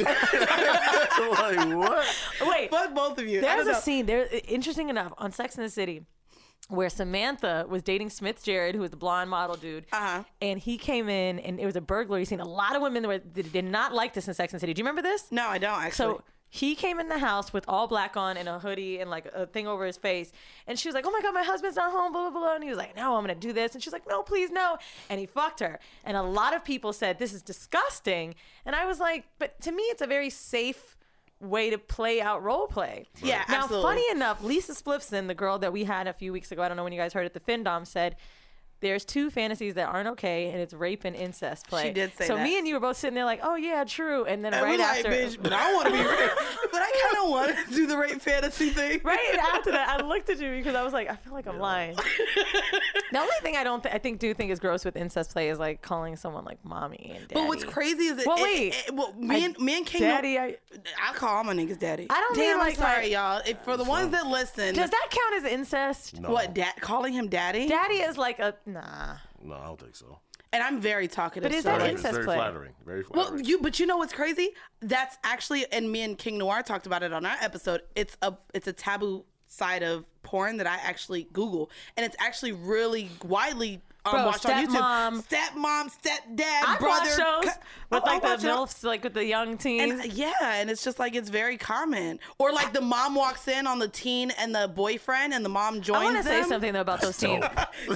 Like what? Wait, Fuck both of you. I there's don't a know. scene there, interesting enough, on Sex and the City, where Samantha was dating Smith Jared, who was the blonde model dude, and he came in and it was a burglary scene. A lot of women did not like this in Sex and the City. Do you remember this? No, I don't actually. So he came in the house with all black on and a hoodie and like a thing over his face. And she was like, oh my God, my husband's not home, blah, blah, blah. And he was like, no, I'm going to do this. And she's like, no, please, no. And he fucked her. And a lot of people said, this is disgusting. And I was like, but to me, it's a very safe way to play out role play. Yeah, Now, absolutely. funny enough, Lisa Spliffson, the girl that we had a few weeks ago, I don't know when you guys heard it, the FinDom, said, there's two fantasies that aren't okay, and it's rape and incest play. She did say so that. me and you were both sitting there like, oh yeah, true. And then And right we're like, after, bitch, but I want to be raped. But I kind of want to do the rape fantasy thing. right after that, I looked at you because I was like, I feel like I'm lying. The only thing I don't, I think is gross with incest play is like calling someone like mommy and daddy. But what's crazy is that Well, wait. me and King, daddy, I call all my niggas daddy. I don't Damn, mean like I'm sorry, my- y'all. For the ones that listen, does that count as incest? No. what calling him daddy? Daddy is like a nah. No, I don't think so. And I'm very talkative. But is so that like- It's incest very play? flattering. Very Well, flattering. but you know what's crazy? That's actually, and me and King Noir talked about it on our episode. It's a taboo side of porn that I actually Google, and it's actually really widely Bro, watched on YouTube. stepmom. Stepmom, stepdad, I brother. watch shows with like the watch it. MILFs, like with the young teens. And yeah, and it's just like it's very common. Or like the mom walks in on the teen and the boyfriend, and the mom joins I want to say them. something though about those teens.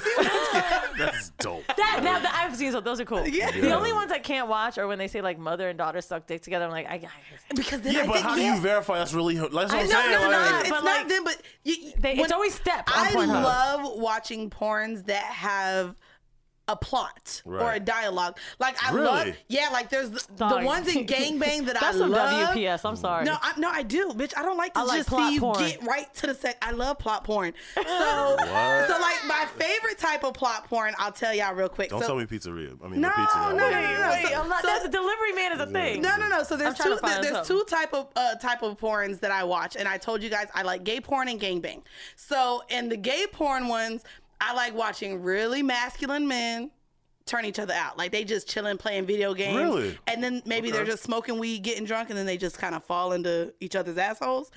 That's dope. I've seen those are cool. Yeah. The only ones I can't watch are when they say like mother and daughter suck dick together. I'm like, Because then Yeah, I but think, how do you verify that's really? That's what I I'm know, saying. no, like, no, it's but, not like, them, but it's always step on I Pornhub. love watching porns that have a plot or Right. a dialogue. Like I Really? love, like there's the Dog. ones in Gangbang that I That's some love. WPS. I'm sorry. No, I do, bitch. I don't like to I like just plot see you porn. get right to the sex. I love plot porn. So like my favorite type of plot porn, I'll tell y'all real quick. Don't so, tell me pizzeria. I mean, No, the pizza. no, guy. no, no. Wait, So- I'm not, so- that's, delivery man is a thing. No. So there's I'm trying to find there's something. two type of porns that I watch, and I told you guys I like gay porn and gangbang. So in the gay porn ones, I like watching really masculine men turn each other out. Like they just chilling, playing video games. Really? And then maybe they're just smoking weed, getting drunk, and then they just kind of fall into each other's assholes.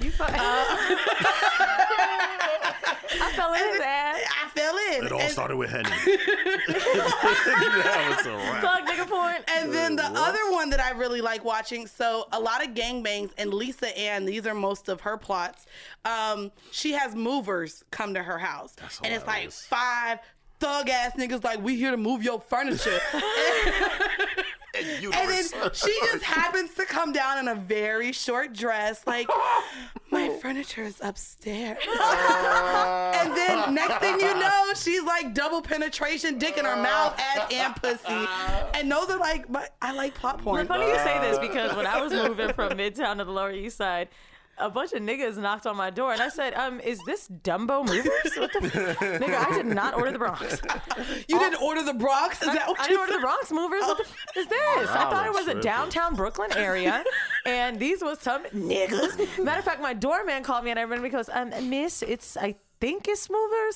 I fell in his ass. I fell in. It all And- started with Henny. That was a wrap. Thug nigga porn. And then the What? other one that I really like watching, so a lot of gangbangs, and Lisa Ann, these are most of her plots. She has movers come to her house. And it's like hilarious. 5 thug ass niggas like, we here to move your furniture. And then she just happens to come down in a very short dress, like, my furniture is upstairs. And then next thing you know, she's like double penetration, dick in her mouth, ass, and pussy. And those are like, I like plot porn. It's funny you say this because when I was moving from Midtown to the Lower East Side, a bunch of niggas knocked on my door and I said, is this Dumbo Movers? What the nigga, I did not order the Bronx. You didn't order the Bronx? Is that what I you didn't order said? the Bronx Movers. What the is this? I thought it was a tripping. downtown Brooklyn area, and these was some niggas. Matter of fact, my doorman called me, and I remember he goes, "Miss, I think it's Movers."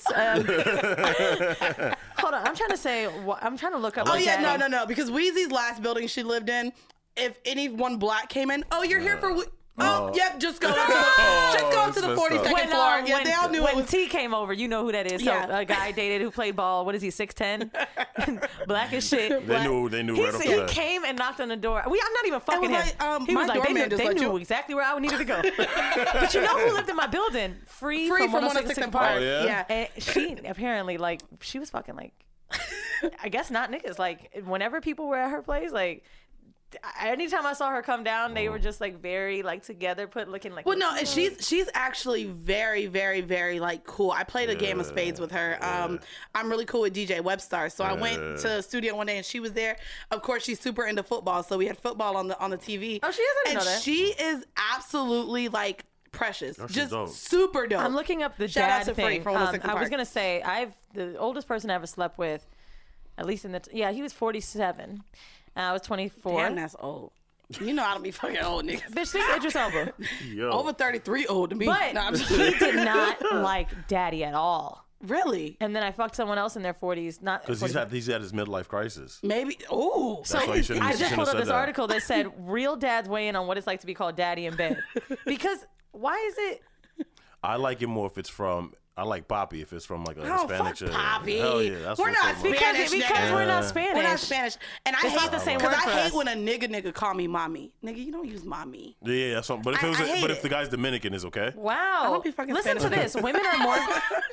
Hold on, I'm trying to say. I'm trying to look up. Oh, my yeah, daddy. no. Because Weezy's last building she lived in, if anyone black came in, you're here for... yep, just go up to the that's 42nd messed up. floor. Yeah, they all knew it when was... T came over, you know who that is. So Yeah. a guy I dated who played ball. What is he? 6'10", black as shit. They knew right off He the bat. came and knocked on the door. I'm not even fucking was him. like, He my was like, doorman just they let knew you- exactly where I needed to go. But you know who lived in my building? Free from 106 106th Park. Park. Oh, yeah? And she apparently, like, she was fucking, like, I guess not niggas. Like, whenever people were at her place, like, anytime I saw her come down, they were just, like, very, like, together, looking like... Well, no, and she's actually very, very, very, like, cool. I played a game of spades with her. I'm really cool with DJ Webstar. So I went to the studio one day and she was there. Of course, she's super into football. So we had football on the TV. Oh, she is? I didn't And know that. she is absolutely, like, precious. she's Just dope. super dope. I'm looking up the Shout out dad to Free thing. from 106th I was Park. gonna say the oldest person I ever slept with, at least in the he was 47. I was 24. Damn, that's old. You know I don't be fucking old niggas. Bitch, think Idris Elba. Yo. Over 33 old to me. But No, I'm just he did not like daddy at all. Really? And then I fucked someone else in their 40s. Not Because he's had his midlife crisis. Maybe. Oh. That's why you shouldn't I you just shouldn't pulled have up said this that. article that said real dads weigh in on what it's like to be called daddy in bed. Because why is it? I like it more if it's from. I like Poppy if it's from like a Oh, Hispanic fuck chick. Poppy. Hell yeah, that's We're what I'm not talking about. Spanish, Because we're not Yeah. Spanish. We're not Spanish. And I It's hate not the same because word I for hate us. when a nigga call me mommy. Nigga, you don't use mommy. Yeah, that's something. But if it was, I hate if it. the guy's Dominican, is okay. Wow. don't be fucking Listen to Spanish. this. Women are more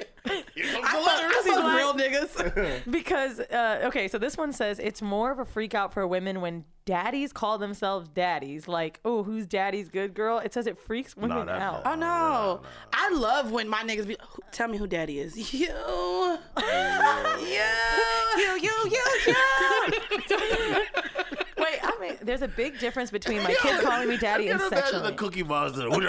I fuck real niggas. because okay, so this one says it's more of a freak out for women when daddies call themselves daddies. Like, oh, who's daddy's good girl? It says it freaks women that- out. Oh no. I love when my niggas be tell me who daddy is. You. Yeah. You. Wait, I mean, there's a big difference between my kid calling me daddy and sexually. the Cookie Monster. Dog,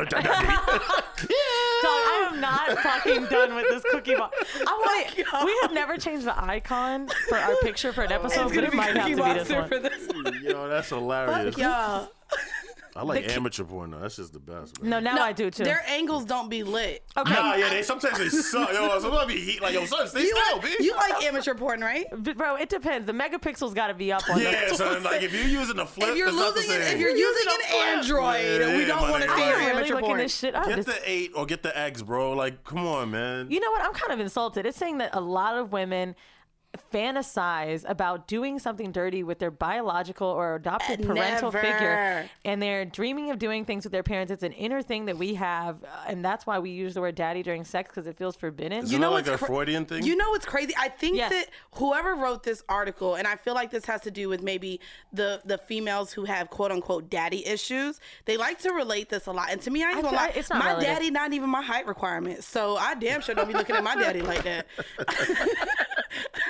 I am not fucking done with this cookie monster. We have never changed the icon for our picture for an episode, but it might have to be this one. for this. Yo, that's hilarious. Y'all. I like amateur porn though. That's just the best. Man. No, now I do too. Their angles don't be lit. Okay. Nah, yeah, sometimes they suck. Yo, sometimes be heat like yo, son, stay still, bitch. You like amateur porn, right? But bro, it depends. The megapixels got to be up on Yeah, the so like if you're using the flip, If you're it's not the losing it, same. if you're using an Android, Yeah, we don't my want to nigga. see your I'm really amateur looking porn. this shit up. Get This- the 8 or get the X, bro. Like, come on, man. You know what? I'm kind of insulted. It's saying that a lot of women fantasize about doing something dirty with their biological or adopted parental Never. figure, and they're dreaming of doing things with their parents. It's an inner thing that we have, and that's why we use the word daddy during sex, because it feels forbidden. Isn't that like a what's Freudian thing? You know what's crazy? I think Yes. that whoever wrote this article, and I feel like this has to do with maybe the females who have quote unquote daddy issues, they like to relate this a lot. And to me, I ain't gonna feel lie, like it's not my relative. daddy not even my height requirement. So I damn sure don't be looking at my daddy like that.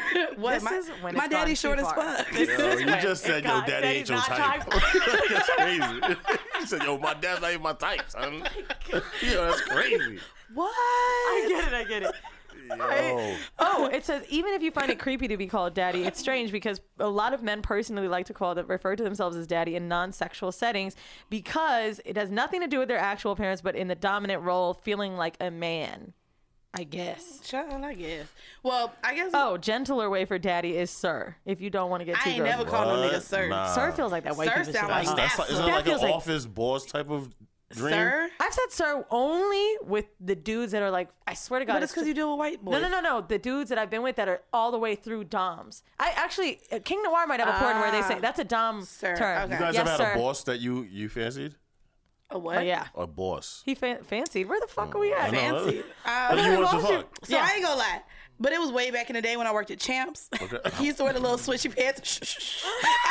What? This is when My it's gone daddy's too short as far. fuck. This Yo, is you when just said, it yo, got- daddy ain't your not type. type. That's crazy. You said, yo, my dad's not even my type, son. Yo, that's crazy. What? I get it. Yo. Oh, it says even if you find it creepy to be called daddy, it's strange because a lot of men personally like to refer to themselves as daddy in non-sexual settings because it has nothing to do with their actual parents, but in the dominant role, feeling like a man. I guess. Child, I guess. Well, I guess. Oh, gentler way for daddy is sir. If you don't want to get too I ain't gross. never called no nigga What? sir. Nah. Sir feels like that white Sir people sound shit. like That's like, isn't That that like feels an like- office boss type of dream? Sir? I've said sir only with the dudes that are like, I swear to God. But it's because you deal with white boys. No. The dudes that I've been with that are all the way through DOMs. I actually, King Noir might have a porn where they say that's a DOM Sir, term. okay. You guys yes, ever had sir. a boss that you fancied? A what? Oh, yeah. A boss. He fancied. Where the fuck are we at? I know. Fancy. What do you want to fuck? So I ain't gonna lie. But it was way back in the day when I worked at Champs. Okay. He used to wear the little swishy pants.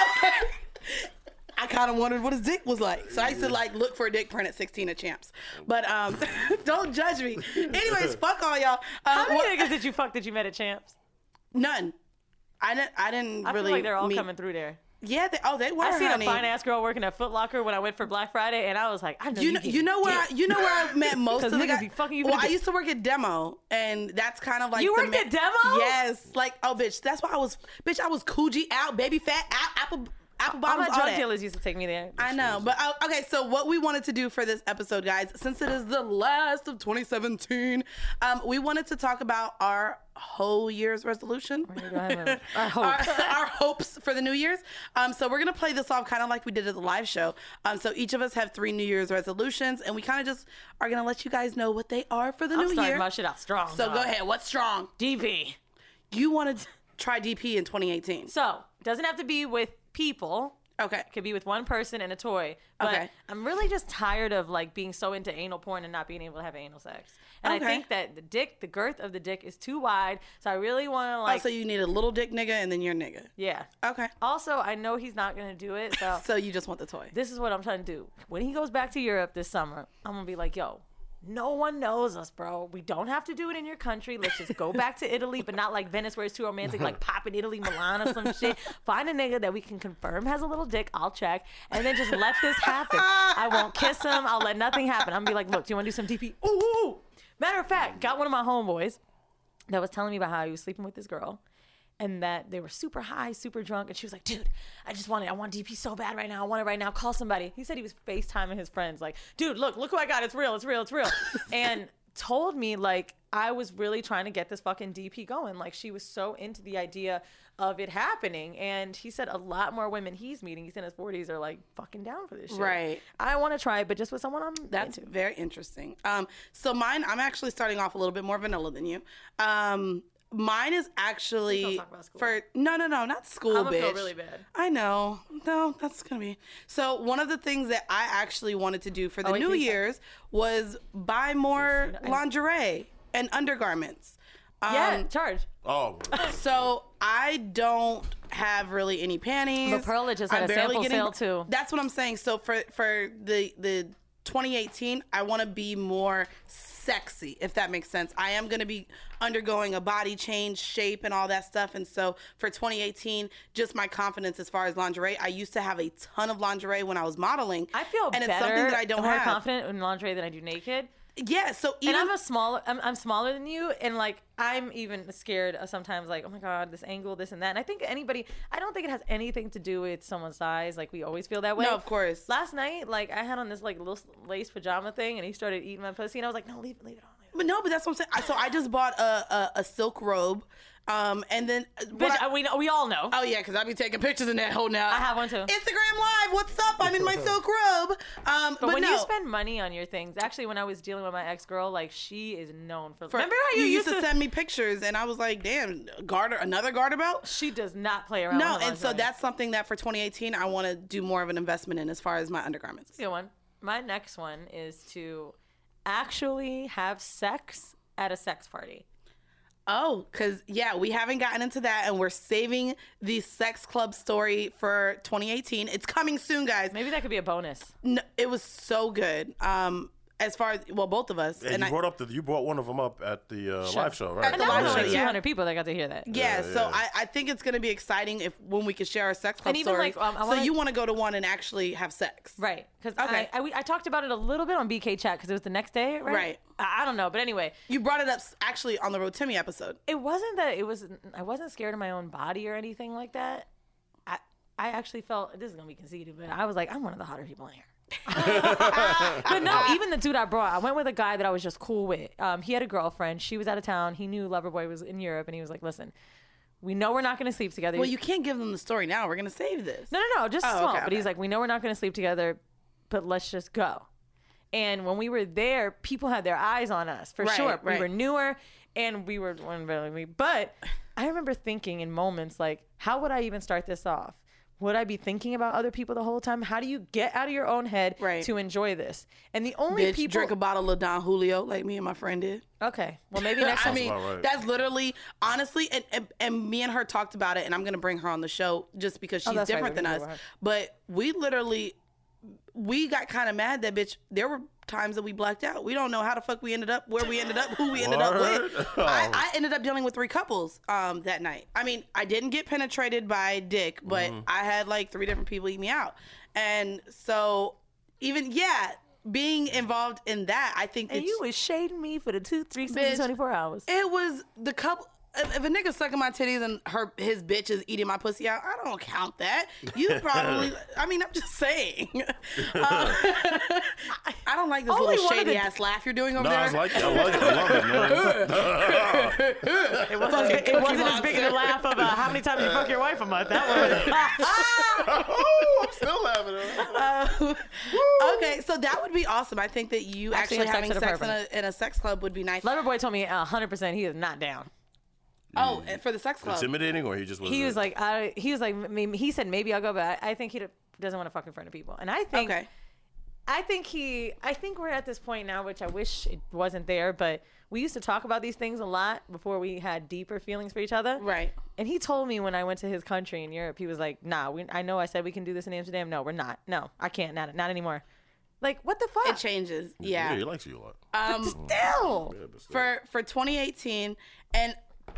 I kind of wondered what his dick was like. So I used to like look for a dick print at 16 at Champs. But don't judge me. Anyways, fuck all y'all. How many what- niggas did you fuck that you met at Champs? None. I didn't I really feel like they're all meet- coming through there. Yeah, they were. I seen honey. a fine ass girl working at Foot Locker when I went for Black Friday, and I was like, I know You know where I met most of 'Cause the niggas guys. be fucking you for Well, the I dick. used to work at Demo, and that's kind of like You the worked at Demo? Yes, like oh bitch, that's why I was Coogee out, baby fat out, apple all bottoms, my all drug that. dealers used to take me there. I know, but okay. So what we wanted to do for this episode, guys, since it is the last of 2017, we wanted to talk about our whole year's resolution. I hope. our hopes for the New Year's. So we're gonna play this off kind of like we did at the live show. So each of us have 3 New Year's resolutions, and we kind of just are gonna let you guys know what they are for the I'm new starting year. my shit out strong. So dog. go ahead. What's strong? DP. You want to try DP in 2018? So it doesn't have to be with people. Okay. It could be with one person and a toy. But Okay. I'm really just tired of like being so into anal porn and not being able to have anal sex. And Okay. I think that the girth of the dick is too wide. So I really want to like, Oh, so you need a little dick nigga and then your nigga. yeah. Okay. Also, I know he's not going to do it. So So you just want the toy. this is what I'm trying to do. When he goes back to Europe this summer, I'm going to be like, yo, no one knows us, bro. We don't have to do it in your country. Let's just go back to Italy, but not like Venice where it's too romantic, like pop in Italy, Milan or some shit. Find a nigga that we can confirm has a little dick. I'll check. And then just let this happen. I won't kiss him. I'll let nothing happen. I'm going to be like, look, do you want to do some DP? Ooh, ooh, ooh. Matter of fact, got one of my homeboys that was telling me about how he was sleeping with this girl. And that they were super high, super drunk. And she was like, dude, I want DP so bad right now. I want it right now. Call somebody. He said he was FaceTiming his friends. Like, dude, look who I got. It's real. And told me like I was really trying to get this fucking DP going. Like she was so into the idea of it happening. And he said a lot more women he's meeting, he's in his 40s, are like fucking down for this shit. Right. I want to try it, but just with someone I'm That's into. very interesting. So mine, I'm actually starting off a little bit more vanilla than you. Mine is actually Please don't talk about school. for no, not school, I'm gonna bitch. feel really bad. I know. No, that's gonna be. So one of the things that I actually wanted to do for the wait, New please don't. Year's was buy more lingerie and undergarments. Yeah, charge. Oh, So I don't have really any panties. But Pearl just had I'm a barely sample getting- sale, too. That's what I'm saying. So for the 2018, I want to be more sexy, if that makes sense. I am going to be undergoing a body change, shape, and all that stuff. And so for 2018, just my confidence as far as lingerie. I used to have a ton of lingerie when I was modeling. I feel and better, it's something that I don't more have. confident in lingerie than I do naked. Yeah. So even And I'm smaller than you, and like I'm even scared of sometimes, like, oh my god, this angle, this and that. And I think I don't think it has anything to do with someone's size. Like we always feel that way. No, of course. Last night, like I had on this like little lace pajama thing, and he started eating my pussy, and I was like, no, leave it on. But no, but that's what I'm saying. So I just bought a silk robe, and then Bitch, we all know. oh yeah, because I be taking pictures in that hole now. I have one too. Instagram Live, what's up? I'm in my silk robe. But when no. you spend money on your things, actually, when I was dealing with my ex-girl, like she is known for. For- Remember how you used to send me pictures, and I was like, damn, another garter belt? She does not play around. No, with her and so lingerie. that's something that for 2018 I want to do more of an investment in as far as my undergarments. Good one. My next one is to actually have sex at a sex party. Oh, because, yeah, we haven't gotten into that, and we're saving the sex club story for 2018. It's coming soon, guys. Maybe that could be a bonus. No, it was so good. as far as both of us. Yeah, and you brought one of them up at the live show, right? At And the there live was show, only yeah. 200 people that got to hear that. Yeah, Yeah, so yeah. I think it's going to be exciting when we can share our sex club And even, stories. like, I so wanna- you want to go to one and actually have sex. Right. Because Okay. I talked about it a little bit on BK Chat because it was the next day, right? Right. I don't know. But anyway, You brought it up actually on the Rotimi episode. it wasn't that I wasn't scared of my own body or anything like that. I actually felt, this is going to be conceited, but I was like, I'm one of the hotter people in here. But no, even the dude I brought, I went with a guy that I was just cool with. He had a girlfriend. She was out of town. He knew Loverboy was in Europe, and he was like, listen, we know we're not going to sleep together. Well, you can't give them the story now. We're going to save this. No, just Oh, small. okay, But he's okay. like, we know we're not going to sleep together, but let's just go. And when we were there, people had their eyes on us for Right, sure. right. We were newer, and we were but I remember thinking in moments like, how would I even start this off? Would I be thinking about other people the whole time? How do you get out of your own head Right. to enjoy this? And the only Bitch, people drink a bottle of Don Julio like me and my friend did. Okay, well maybe next I time. mean, about right. that's literally, honestly, and me and her talked about it, and I'm going to bring her on the show just because she's that's right, different we than can us. do her. But we got kind of mad that, bitch, there were times that we blacked out. We don't know how the fuck we ended up, where we ended up, who we ended up with. Word? I ended up dealing with 3 couples that night. I mean, I didn't get penetrated by dick, but I had like 3 different people eat me out. And so even, being involved in that, I think And that you was shading me for the 2, 3, Bitch. 24 hours. it was the couple. If a nigga sucking my titties and his bitch is eating my pussy out, I don't count that. You probably. I mean, I'm just saying. I don't like this Only little one of shady the- ass laugh you're doing over No, there. I like it. I love it, man. It wasn't as big of a laugh of how many times you fuck your wife a month. That was. Oh, I'm still laughing. Okay, so that would be awesome. I think that you actually have sex having at a sex permanent. in a sex club would be nice. Loverboy told me 100% he is not down. Oh, and for the sex club. Intimidating, or he just was. He was like, he said maybe I'll go, but I think he doesn't want to fuck in front of people. And I think, Okay. I think we're at this point now, which I wish it wasn't there, but we used to talk about these things a lot before we had deeper feelings for each other. Right. And he told me when I went to his country in Europe, he was like, nah, I know I said we can do this in Amsterdam. No, we're not. No, I can't. Not anymore. Like, what the fuck? It changes. Yeah, Yeah. he likes you a lot. Still. Yeah, but still. For 2018, and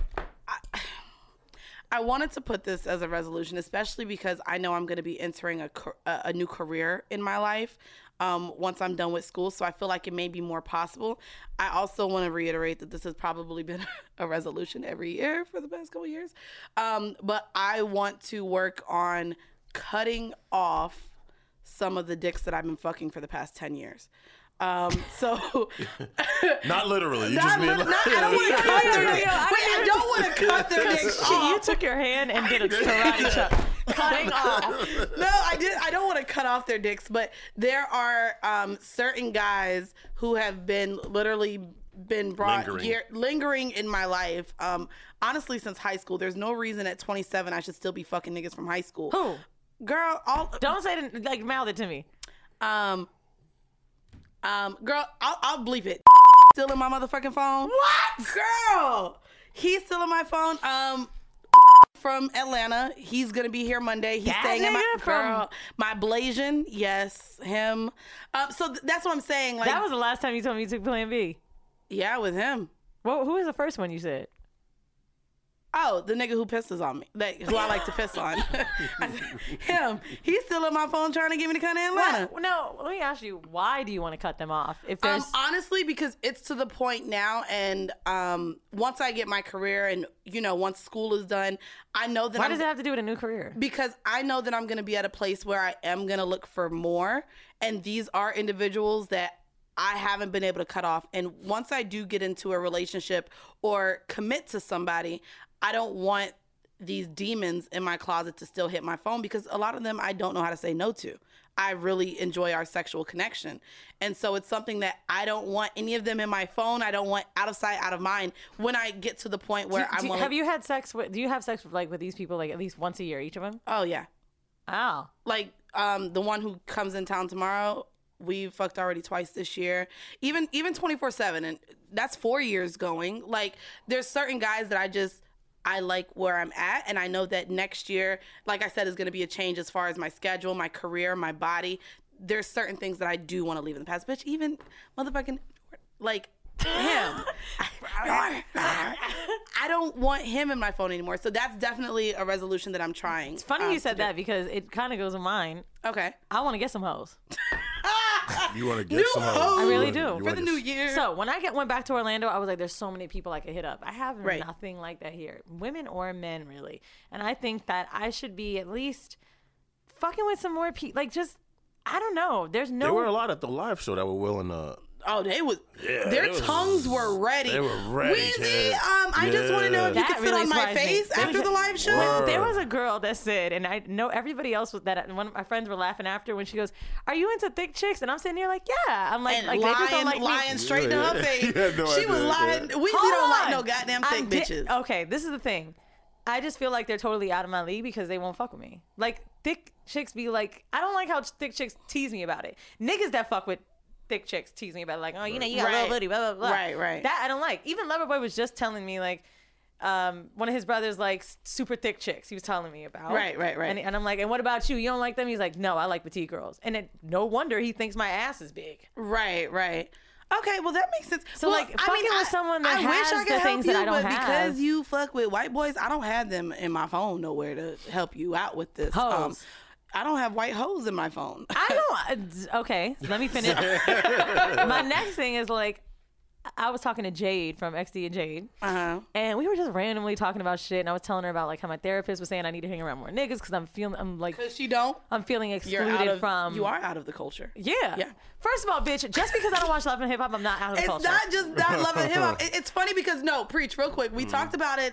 I wanted to put this as a resolution, especially because I know I'm going to be entering a new career in my life once I'm done with school. So I feel like it may be more possible. I also want to reiterate that this has probably been a resolution every year for the past couple years. But I want to work on cutting off some of the dicks that I've been fucking for the past 10 years. So Not literally. You Not just mean li- like, not- I don't want to cut their dick. Wait, I don't want to cut their dicks You off. took your hand and did a karate chop. Cutting off. No, I don't want to cut off their dicks, but there are certain guys who have been brought lingering in my life. Honestly, since high school. There's no reason at 27 I should still be fucking niggas from high school. Who? Girl, Don't say it, like, mouth it to me. Girl, I'll bleep it. Still in my motherfucking phone. What? Girl, he's still in my phone. From Atlanta. He's gonna be here Monday. He's That staying in my nigga from- my Blasian. Yes, him. So that's what I'm saying. Like, That was the last time you told me you took Plan B. yeah, with him. Well, who was the first one you said? Oh, the nigga who pisses on me, who I like to piss on. Him. He's still on my phone trying to get me to come to Atlanta. Well, no, let me ask you, why do you want to cut them off? If there's Honestly, because it's to the point now, and once I get my career, and once school is done, I know that why does it have to do with a new career? because I know that I'm going to be at a place where I am going to look for more, and these are individuals that I haven't been able to cut off. And once I do get into a relationship or commit to somebody, I don't want these demons in my closet to still hit my phone, because a lot of them I don't know how to say no to. I really enjoy our sexual connection. And so it's something that I don't want any of them in my phone. I don't want out of sight, out of mind when I get to the point where I'm willing. Have you had sex with? Do you have sex with these people like at least once a year, each of them? Oh, yeah. Oh, Like the one who comes in town tomorrow, we fucked already twice this year. Even 24/7, and that's 4 years going. Like, there's certain guys that I like where I'm at, and I know that next year, like I said, is going to be a change as far as my schedule, my career, my body. there's certain things that I do want to leave in the past. Bitch, even motherfucking like him. I don't want him in my phone anymore. So that's definitely a resolution that I'm trying. It's funny you said that because it kind of goes in mine. Okay. I want to get some hoes. You want to get New some hoes. hoes. I really You do. wanna For the get new year. So when I went back to Orlando, I was like, there's so many people I could hit up. I have Right. nothing like that here. Women or men, really. And I think that I should be at least fucking with some more people. Like, just, I don't know. There's no... There were a lot at the live show that were willing to. Oh, they was. Yeah, their it was- tongues were ready. they were ready, Weezy, kid. I just want to know if you That could sit really on my surprised me. face There after was the a- live show. Word. There was a girl that said, and I know everybody else was that. One of my friends were laughing after when she goes, "Are you into thick chicks?" And I'm sitting here like, "Yeah." I'm like, And they just don't like lying me. straight to her Yeah. face. You had no She was idea, lying. yeah. Weezy Hold don't like on. no goddamn thick bitches. Okay, this is the thing. I just feel like they're totally out of my league because they won't fuck with me. Like, thick chicks be like, I don't like how thick chicks tease me about it. Niggas that fuck with thick chicks tease me about it, like, oh, you know, you got a Right. little booty, blah, blah, blah. Right. That I don't like. Even Loverboy was just telling me, like, one of his brothers, like, super thick chicks he was telling me about. Right. And I'm like, and what about you? You don't like them? He's like, no, I like petite girls. And no wonder he thinks my ass is big. Right. Okay, well that makes sense. So, well, like, fucking with someone that I wish has I could the help things you, that I don't but have. because you fuck with white boys, I don't have them in my phone nowhere to help you out with this. Hoes. I don't have white hoes in my phone. I don't. Okay, let me finish. My next thing is like, I was talking to Jade from XD and Jade, and we were just randomly talking about shit. And I was telling her about like how my therapist was saying I need to hang around more niggas because I'm like, Because you don't. I'm feeling You're excluded out of. from. You are out of the culture. Yeah. Yeah. First of all, bitch, just because I don't watch Love and Hip Hop, I'm not out of the It's culture. not just not loving hip hop. It's funny because preach real quick. We talked about it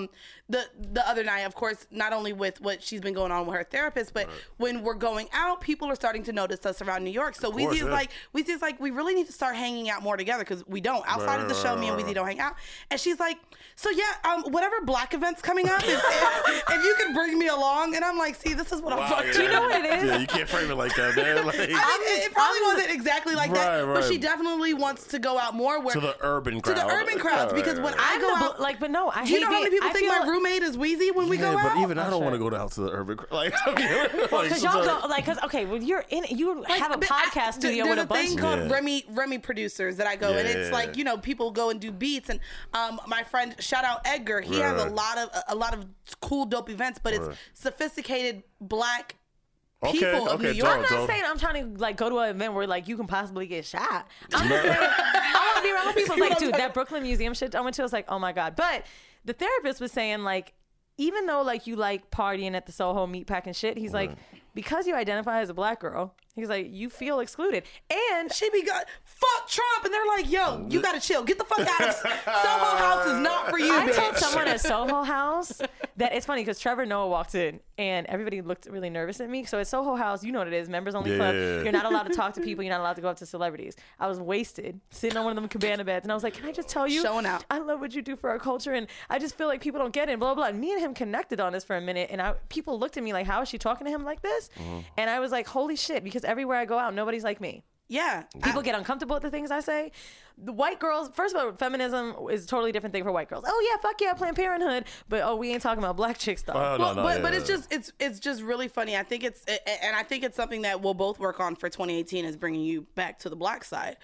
the other night. Of course, not only with what she's been going on with her therapist, but when we're going out, people are starting to notice us around New York. So course, Weezy is like we really need to start hanging out more together because we don't. Outside of the show, me and Weezy don't hang out. And she's like, so yeah, whatever black events coming up, if you can bring me along. And I'm like, see, this is what I'm fucking. Do you know what it is? Yeah, you can't frame it like that, man. Like, I mean, it probably wasn't exactly like that, Right, but right. she definitely wants to go out more. Where to the urban crowd. to the urban crowds, Right, because right, when right. I go out, but no, I do you hate know how many being- people I think feel my roommate is Weezy when we go Yeah, out? but even I don't sure. want to go down to the urban crowd. Like, Because y'all go like, cause okay, when you're in, you have a But podcast studio there's with a bunch. thing called Yeah. Remy Producers that I go, and it's Yeah. like, you know, people go and do beats, and my friend, shout out Edgar, he has a Right. lot of cool dope events, but it's Right. sophisticated black Okay, people of okay, New York. I'm not dope. saying I'm trying to like go to an event where like you can possibly get shot. I'm just saying I want to be around with people. It's like, dude, that Brooklyn Museum shit I went to, I was like, oh my god. But the therapist was saying like, even though like you like partying at the Soho meatpack and shit, he's like, because you identify as a black girl, he's like, you feel excluded. And She be got fuck Trump, and they're like, yo, you gotta chill, get the fuck out of Soho House is not for you, I bitch. told someone at Soho House that it's funny because Trevor Noah walked in and everybody looked really nervous at me. So at Soho House, you know what it is, members only club. Yeah. You're not allowed to talk to people. You're not allowed to go up to celebrities. I was wasted sitting on one of them cabana beds, and I was like, can I just tell you, Showing out. I love what you do for our culture, and I just feel like people don't get it. And blah blah. And me and him connected on this for a minute, and people looked at me like, how is she talking to him like this? And I was like, holy shit, because everywhere I go out, nobody's like me. Yeah, People get uncomfortable with the things I say. The white girls, first of all, feminism is a totally different thing for white girls. Oh yeah, fuck yeah, Planned Parenthood, but oh, we ain't talking about black chick stuff. Oh, no, but yeah. it's just it's just really funny. I think I think it's something that we'll both work on for 2018 is bringing you back to the black side.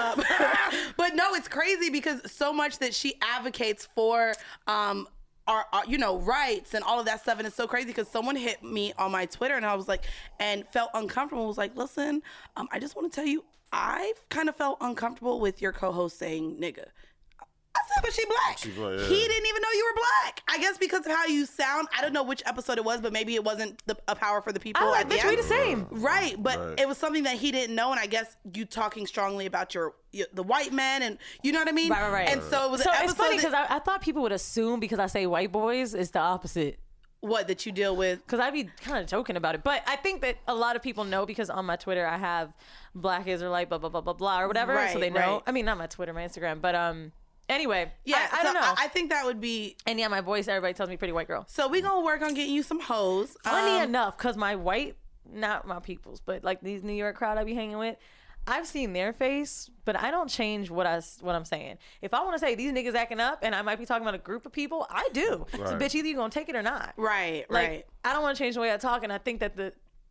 But no, it's crazy because so much that she advocates for our you know, rights and all of that stuff, and it's so crazy because someone hit me on my Twitter and I was like, and felt uncomfortable. Was like, listen, I just want to tell you, I've kind of felt uncomfortable with your co-host saying nigga. I said, but she black. She black, yeah. He didn't even know you were black. I guess because of how you sound. I don't know which episode it was, but maybe it wasn't a power for the people. I like, at the bitch, we end. the same. Right, but Right. it was something that he didn't know, and I guess you talking strongly about the white men, and you know what I mean. Right. And so it was So an it's episode funny because that, I thought people would assume because I say white boys, it's the opposite. that you deal with. Because I'd be kind of joking about it. But I think that a lot of people know because on my Twitter I have Black Israelite, blah, blah, blah, blah, blah, or whatever. So Right, they know. right. I mean, not my Twitter, my Instagram. But anyway, Yeah, I don't know. I think that would be. And yeah, my voice, everybody tells me pretty white girl. So we gonna work on getting you some hoes. Funny enough, because my white, not my peoples, but like these New York crowd I be hanging with, I've seen their face, but I don't change what I'm saying. If I want to say these niggas acting up, and I might be talking about a group of people, I do. So Right. bitch, either you gonna take it or not. Right, Like, right. I don't want to change the way I talk, and I think that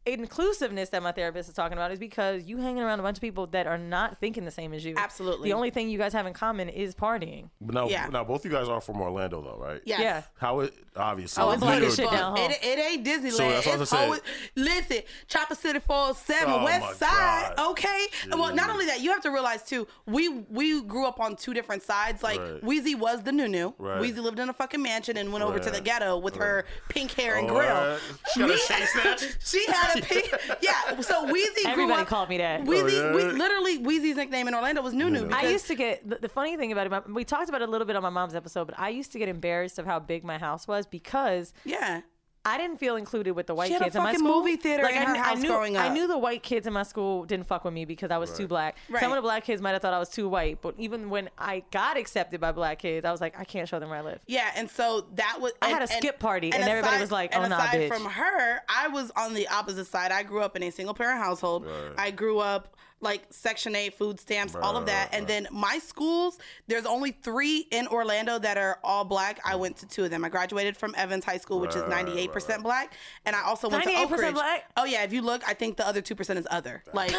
inclusiveness that my therapist is talking about is because you hanging around a bunch of people that are not thinking the same as you. Absolutely. The only thing you guys have in common is partying. But now both you guys are from Orlando, though, right? Yes. Yeah. How it obviously. Oh, New it's like York- shit down home. It ain't Disneyland. So that's what I was It's gonna say. always, listen, Chopper City 407, Oh, West my Side. God. Okay. Well, not only that, you have to realize too. We grew up on two different sides. Like Right. Weezy was the new. Right. Weezy lived in a fucking mansion and went over to Right. the ghetto with her pink hair and Oh, grill. right. She got a shade snatch? She had a pink. Yeah. So Weezy grew Everybody up. called me that. Weezy, Oh, yeah? literally Weezy's nickname in Orlando was Nunu. Yeah. Because I used to get the funny thing about it. We talked about it a little bit on my mom's episode, but I used to get embarrassed of how big my house was because yeah. I didn't feel included with the white She had a kids in my fucking school. movie theater in her house knew, growing up. I knew the white kids in my school didn't fuck with me because I was too black. Right. Some of the black kids might have thought I was too white, but even when I got accepted by black kids, I was like, I can't show them where I live. Yeah, and so that was. I had a skip party, and everybody was like, "Oh, and nah, aside bitch." from her, I was on the opposite side. I grew up in a single parent household. Right. I grew up like Section 8 food stamps, all of that. Right, And then my schools, there's only 3 in Orlando that are all black. I went to 2 of them. I graduated from Evans High School, which is 98% black, and I also went to 98% Oak Ridge. black? Oh yeah, if you look, I think the other 2% is other. Like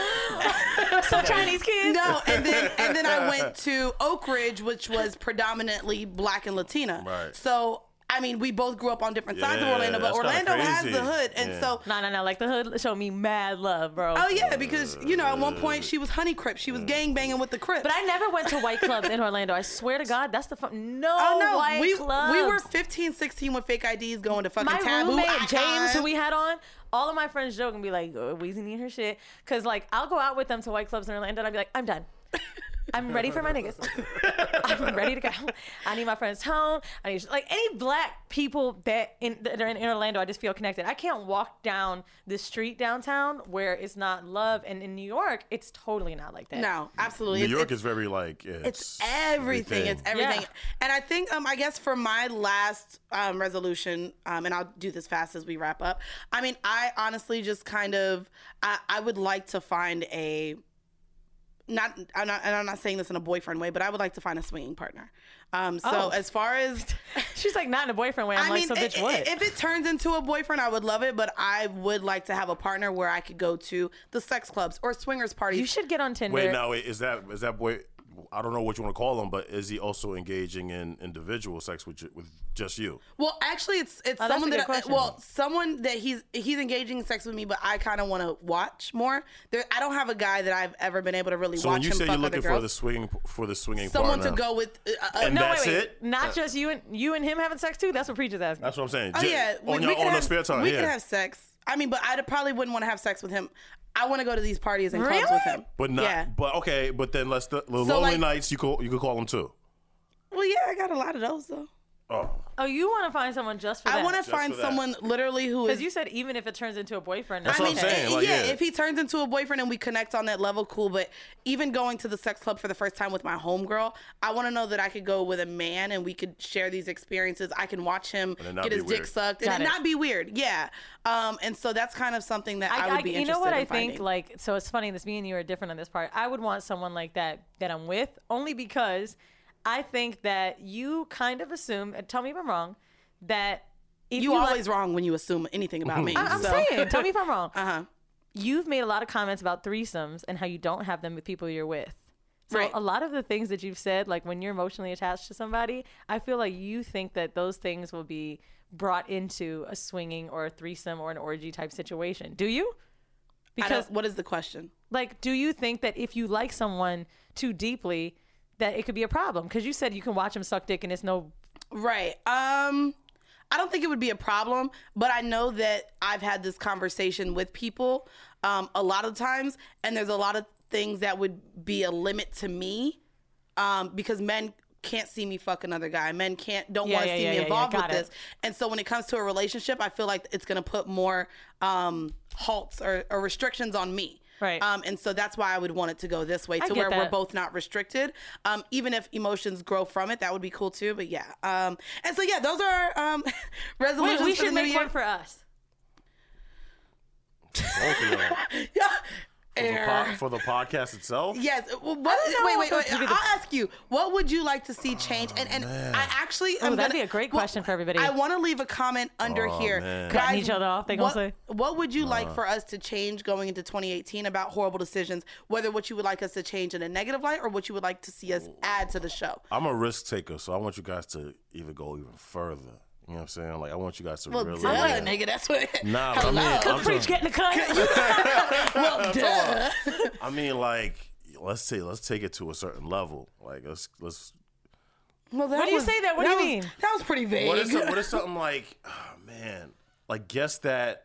Some Chinese kids. no, and then I went to Oak Ridge, which was predominantly black and Latina. Right. So I mean, we both grew up on different sides of Yeah, Orlando, but that's kinda Orlando has crazy. the hood, and Yeah. so. No. Like the hood showed me mad love, bro. Oh yeah, because at one point she was honey Crip. She was gang banging with the Crips. But I never went to white clubs in Orlando. I swear to God, that's the fun. No, Oh no, white clubs. we were 15, 16 with fake IDs going to fucking My Taboo roommate Icons. James, who we had on, all of my friends joke and be like, oh, Weezy need her shit. Cause like I'll go out with them to white clubs in Orlando and I'll be like, I'm done. I'm ready for my niggas. I'm ready to go. I need my friends home. I need like any black people that are in Orlando. I just feel connected. I can't walk down the street downtown where it's not love, and in New York, it's totally not like that. No, absolutely. New York is very like It's everything. It's everything. Yeah. And I think, I guess for my last resolution, and I'll do this fast as we wrap up. I mean, I honestly just kind of, I would like to find I'm not saying this in a boyfriend way, but I would like to find a swinging partner. So as far as She's like, not in a boyfriend way. I'm like, so bitch, what? if it turns into a boyfriend, I would love it, but I would like to have a partner where I could go to the sex clubs or swingers parties. You should get on Tinder. Wait, is that boy? I don't know what you want to call him, but is he also engaging in individual sex with just you? Well, actually, it's that's someone a good that question. someone that he's engaging in sex with me, but I kind of want to watch more. I don't have a guy that I've ever been able to really So watch when you him say fuck you're other looking girls. for the swinging Someone partner, to go with. And no, that's wait. it? Not just you and him having sex too. That's what Preacher's asking. That's what I'm saying. oh yeah, on could the have, spare time. we yeah. could have sex. I mean, but I probably wouldn't want to have sex with him. I want to go to these parties and clubs Really? with him. But not. Yeah. But okay. But then the lonely like- nights you could call them too. Well, yeah, I got a lot of those though. Oh. Oh, you want to find someone just for that? I want to find for that. someone literally who is. Because you said even if it turns into a boyfriend. That's what I'm saying. Like, yeah, yeah. if he turns into a boyfriend and we connect on that level, cool. But even going to the sex club for the first time with my homegirl, I want to know that I could go with a man and we could share these experiences. I can watch him And it not get be his dick weird. sucked Got and it it. not be weird. Yeah. And so that's kind of something that I would be you interested know what in I finding. think? Like, so it's funny. This me and you are different on this part. I would want someone like that I'm with, only because I think that you kind of assume. And tell me if I'm wrong. That if you you always wrong when you assume anything about me. I'm so. saying. Tell me if I'm wrong. Uh-huh. You've made a lot of comments about threesomes and how you don't have them with people you're with. So Right. a lot of the things that you've said, like when you're emotionally attached to somebody, I feel like you think that those things will be brought into a swinging or a threesome or an orgy type situation. Do you? Because What is the question? like, do you think that if you like someone too deeply, that it could be a problem? Because you said you can watch them suck dick and it's no. Right. I don't think it would be a problem, but I know that I've had this conversation with people a lot of times, and there's a lot of things that would be a limit to me because men can't see me fuck another guy. Men don't want to see me involved with got this. it. And so when it comes to a relationship, I feel like it's going to put more halts or restrictions on me. Right. And so that's why I would want it to go this way, to get where we're that. both not restricted. Even if emotions grow from it, that would be cool too. But yeah. And so yeah, those are resolutions. Wait, we for should the new make year. one for us. Both of y'all. Yeah. air. For the podcast itself? Yes. Well, know wait. if it could be the- I'll ask you. What would you like to see change? And I actually, Oh, that'd be a great question for everybody. I want to leave a comment under here, man. guys. Cutting each other off, they gonna say? What would you like for us to change going into 2018 about horrible decisions? Whether what you would like us to change in a negative light or what you would like to see us add to the show. I'm a risk taker, so I want you guys to even go even further. You know what I'm saying? Like, I want you guys to Well, really. duh, nigga. That's what. Nah, but I mean, Hello. I'm Preach, get in the cut. Well, duh. I mean, like, let's take it to a certain level. Like, let's. Well, that When you was- say that, what do you was- mean? That was pretty vague. What is something like? Oh, man, like guess that.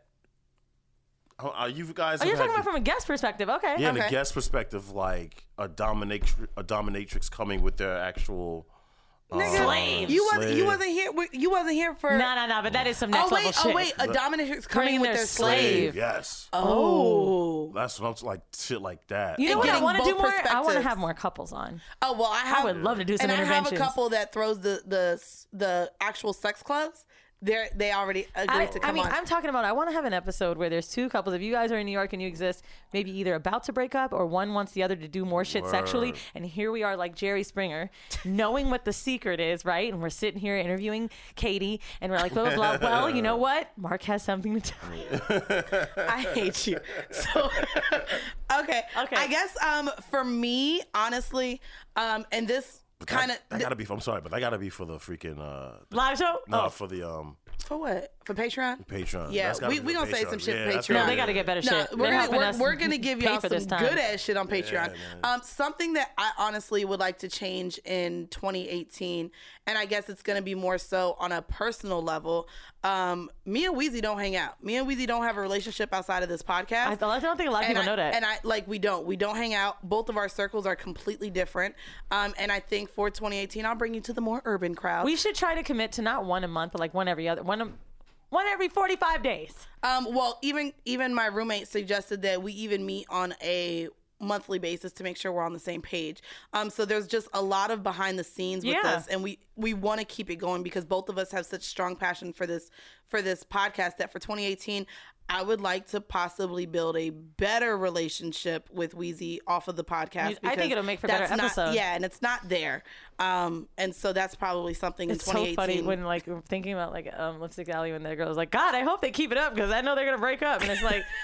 You guys? Oh, have you're talking had about from a guest perspective. Okay. yeah, in Okay. a guest perspective, like a dominatrix coming with their actual. Nigga, Slaves. You Slave. wasn't here. You wasn't here for. No, but that is some next level shit. Oh wait, a dominatrix coming Bringing with their their slave. slave. Yes, Oh. that's what I'm like. Shit like that. You know And what I getting want to do both more? I want to perspectives. have more couples on. Oh well, I would love to do some and I have a interventions. couple that throws the actual sex clubs. They already agreed to come on. I'm talking about, I want to have an episode where there's two couples. If you guys are in New York and you exist, maybe either about to break up or one wants the other to do more shit sexually. Word. And here we are like Jerry Springer, knowing what the secret is, right? And we're sitting here interviewing Katie and we're like, blah, blah, blah. Well, you know what? Mark has something to tell you. I hate you. So okay. I guess for me, honestly, and this kind of That gotta be. I'm sorry, but that gotta be for the freaking. Live show? No, Oh. for the for what? For Patreon? Patreon. Yeah, That's gotta we be gonna the say some shit Yeah, for that's Patreon. No, gotta they be got to it. get better No, shit. They're helping us we're gonna give pay y'all for some this time. good ass shit on Patreon. man. Something that I honestly would like to change in 2018, and I guess it's gonna be more so on a personal level. Me and Weezy don't hang out. Me and Weezy don't have a relationship outside of this podcast. I don't think a lot of people know that. And we don't hang out. Both of our circles are completely different. And I think for 2018, I'll bring you to the more urban crowd. We should try to commit to not one a month, but like one every other, one every 45 days. Well, even my roommate suggested that we even meet on a monthly basis to make sure we're on the same page. So there's just a lot of behind the scenes with Yeah. this, and we want to keep it going because both of us have such strong passion for this podcast that for 2018, I would like to possibly build a better relationship with Weezy off of the podcast. I think because it'll make for better that's not- episodes. Yeah, and it's not there. And so that's probably something It's in so 2018. funny when like we're thinking about like Lipstick Alley when their girl's like, God, I hope they keep it up because I know they're gonna break up. And it's like,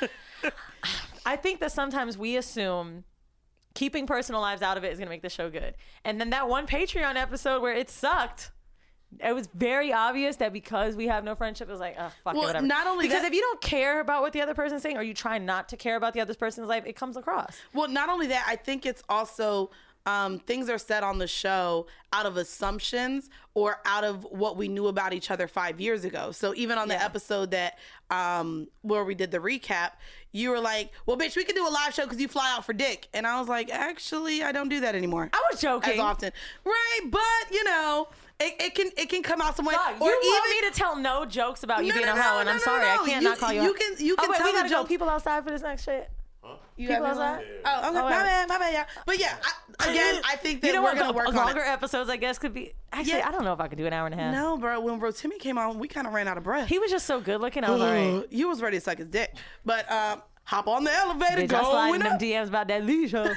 I think that sometimes we assume keeping personal lives out of it is gonna make the show good. And then that one Patreon episode where it sucked. It was very obvious that because we have no friendship, it was like, oh, fuck it, Well, whatever. not only because that- if you don't care about what the other person's saying or you try not to care about the other person's life, it comes across. Well, not only that, I think it's also things are said on the show out of assumptions or out of what we knew about each other 5 years ago. So even on the episode that where we did the recap, you were like, well, bitch, we can do a live show because you fly out for dick. And I was like, actually, I don't do that anymore. I was joking. As often. Right, but, you know, it can come out some way. Dog, you want me to tell no jokes about you No, being no, a hoe, no, and no, I'm no, sorry, no. I can't not call you. You out. can Oh wait, tell we the gotta go. jokes. People outside for this next shit. You People have outside? Oh, okay. Oh, My bad, yeah. But yeah, again, I think that You know we're what? going to work on Longer it. episodes, I guess, could be. Actually, Yeah. I don't know if I could do an hour and a half. No, bro. When Bro Timmy came on, we kind of ran out of breath. He was just so good looking. I was all right. You was ready to suck his dick. But hop on the elevator, Bitch, I slide in going them up. DMs about that Lee show.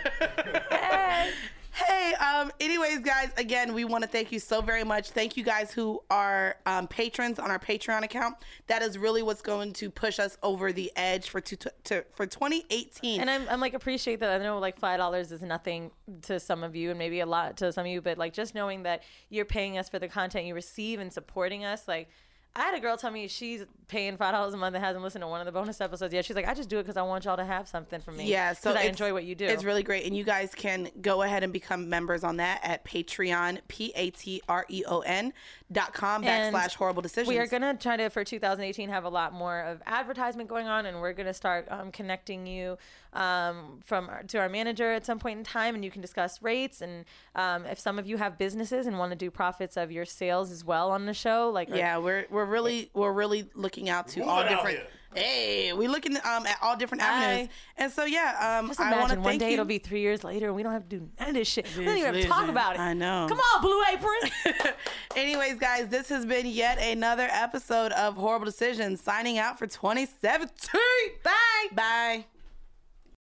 Hey. Hey, anyways, guys, again, we want to thank you so very much. Thank you guys who are patrons on our Patreon account. That is really what's going to push us over the edge for 2018. And I'm like appreciate that. I know like $5 is nothing to some of you and maybe a lot to some of you, but like just knowing that you're paying us for the content you receive and supporting us, like. I had a girl tell me she's paying $5 a month and hasn't listened to one of the bonus episodes yet. She's like, I just do it because I want y'all to have something from me. Yeah, so because I it's- enjoy what you do. It's really great, and you guys can go ahead and become members on that at Patreon, patreon.com And /horrible decisions. We are going to try to, for 2018, have a lot more of advertisement going on, and we're going to start connecting you to our manager at some point in time, and you can discuss rates. And if some of you have businesses and want to do profits of your sales as well on the show, like Yeah, we're really looking out to all Moving out different. here. Hey, we're looking at all different avenues, and so yeah, just I want to imagine one thank day you. it'll be 3 years later, and we don't have to do none of this shit. We don't even have to Listen, talk about it. I know. Come on, Blue Apron. Anyways, guys, this has been yet another episode of Horrible Decisions. Signing out for 2017. Bye. Bye.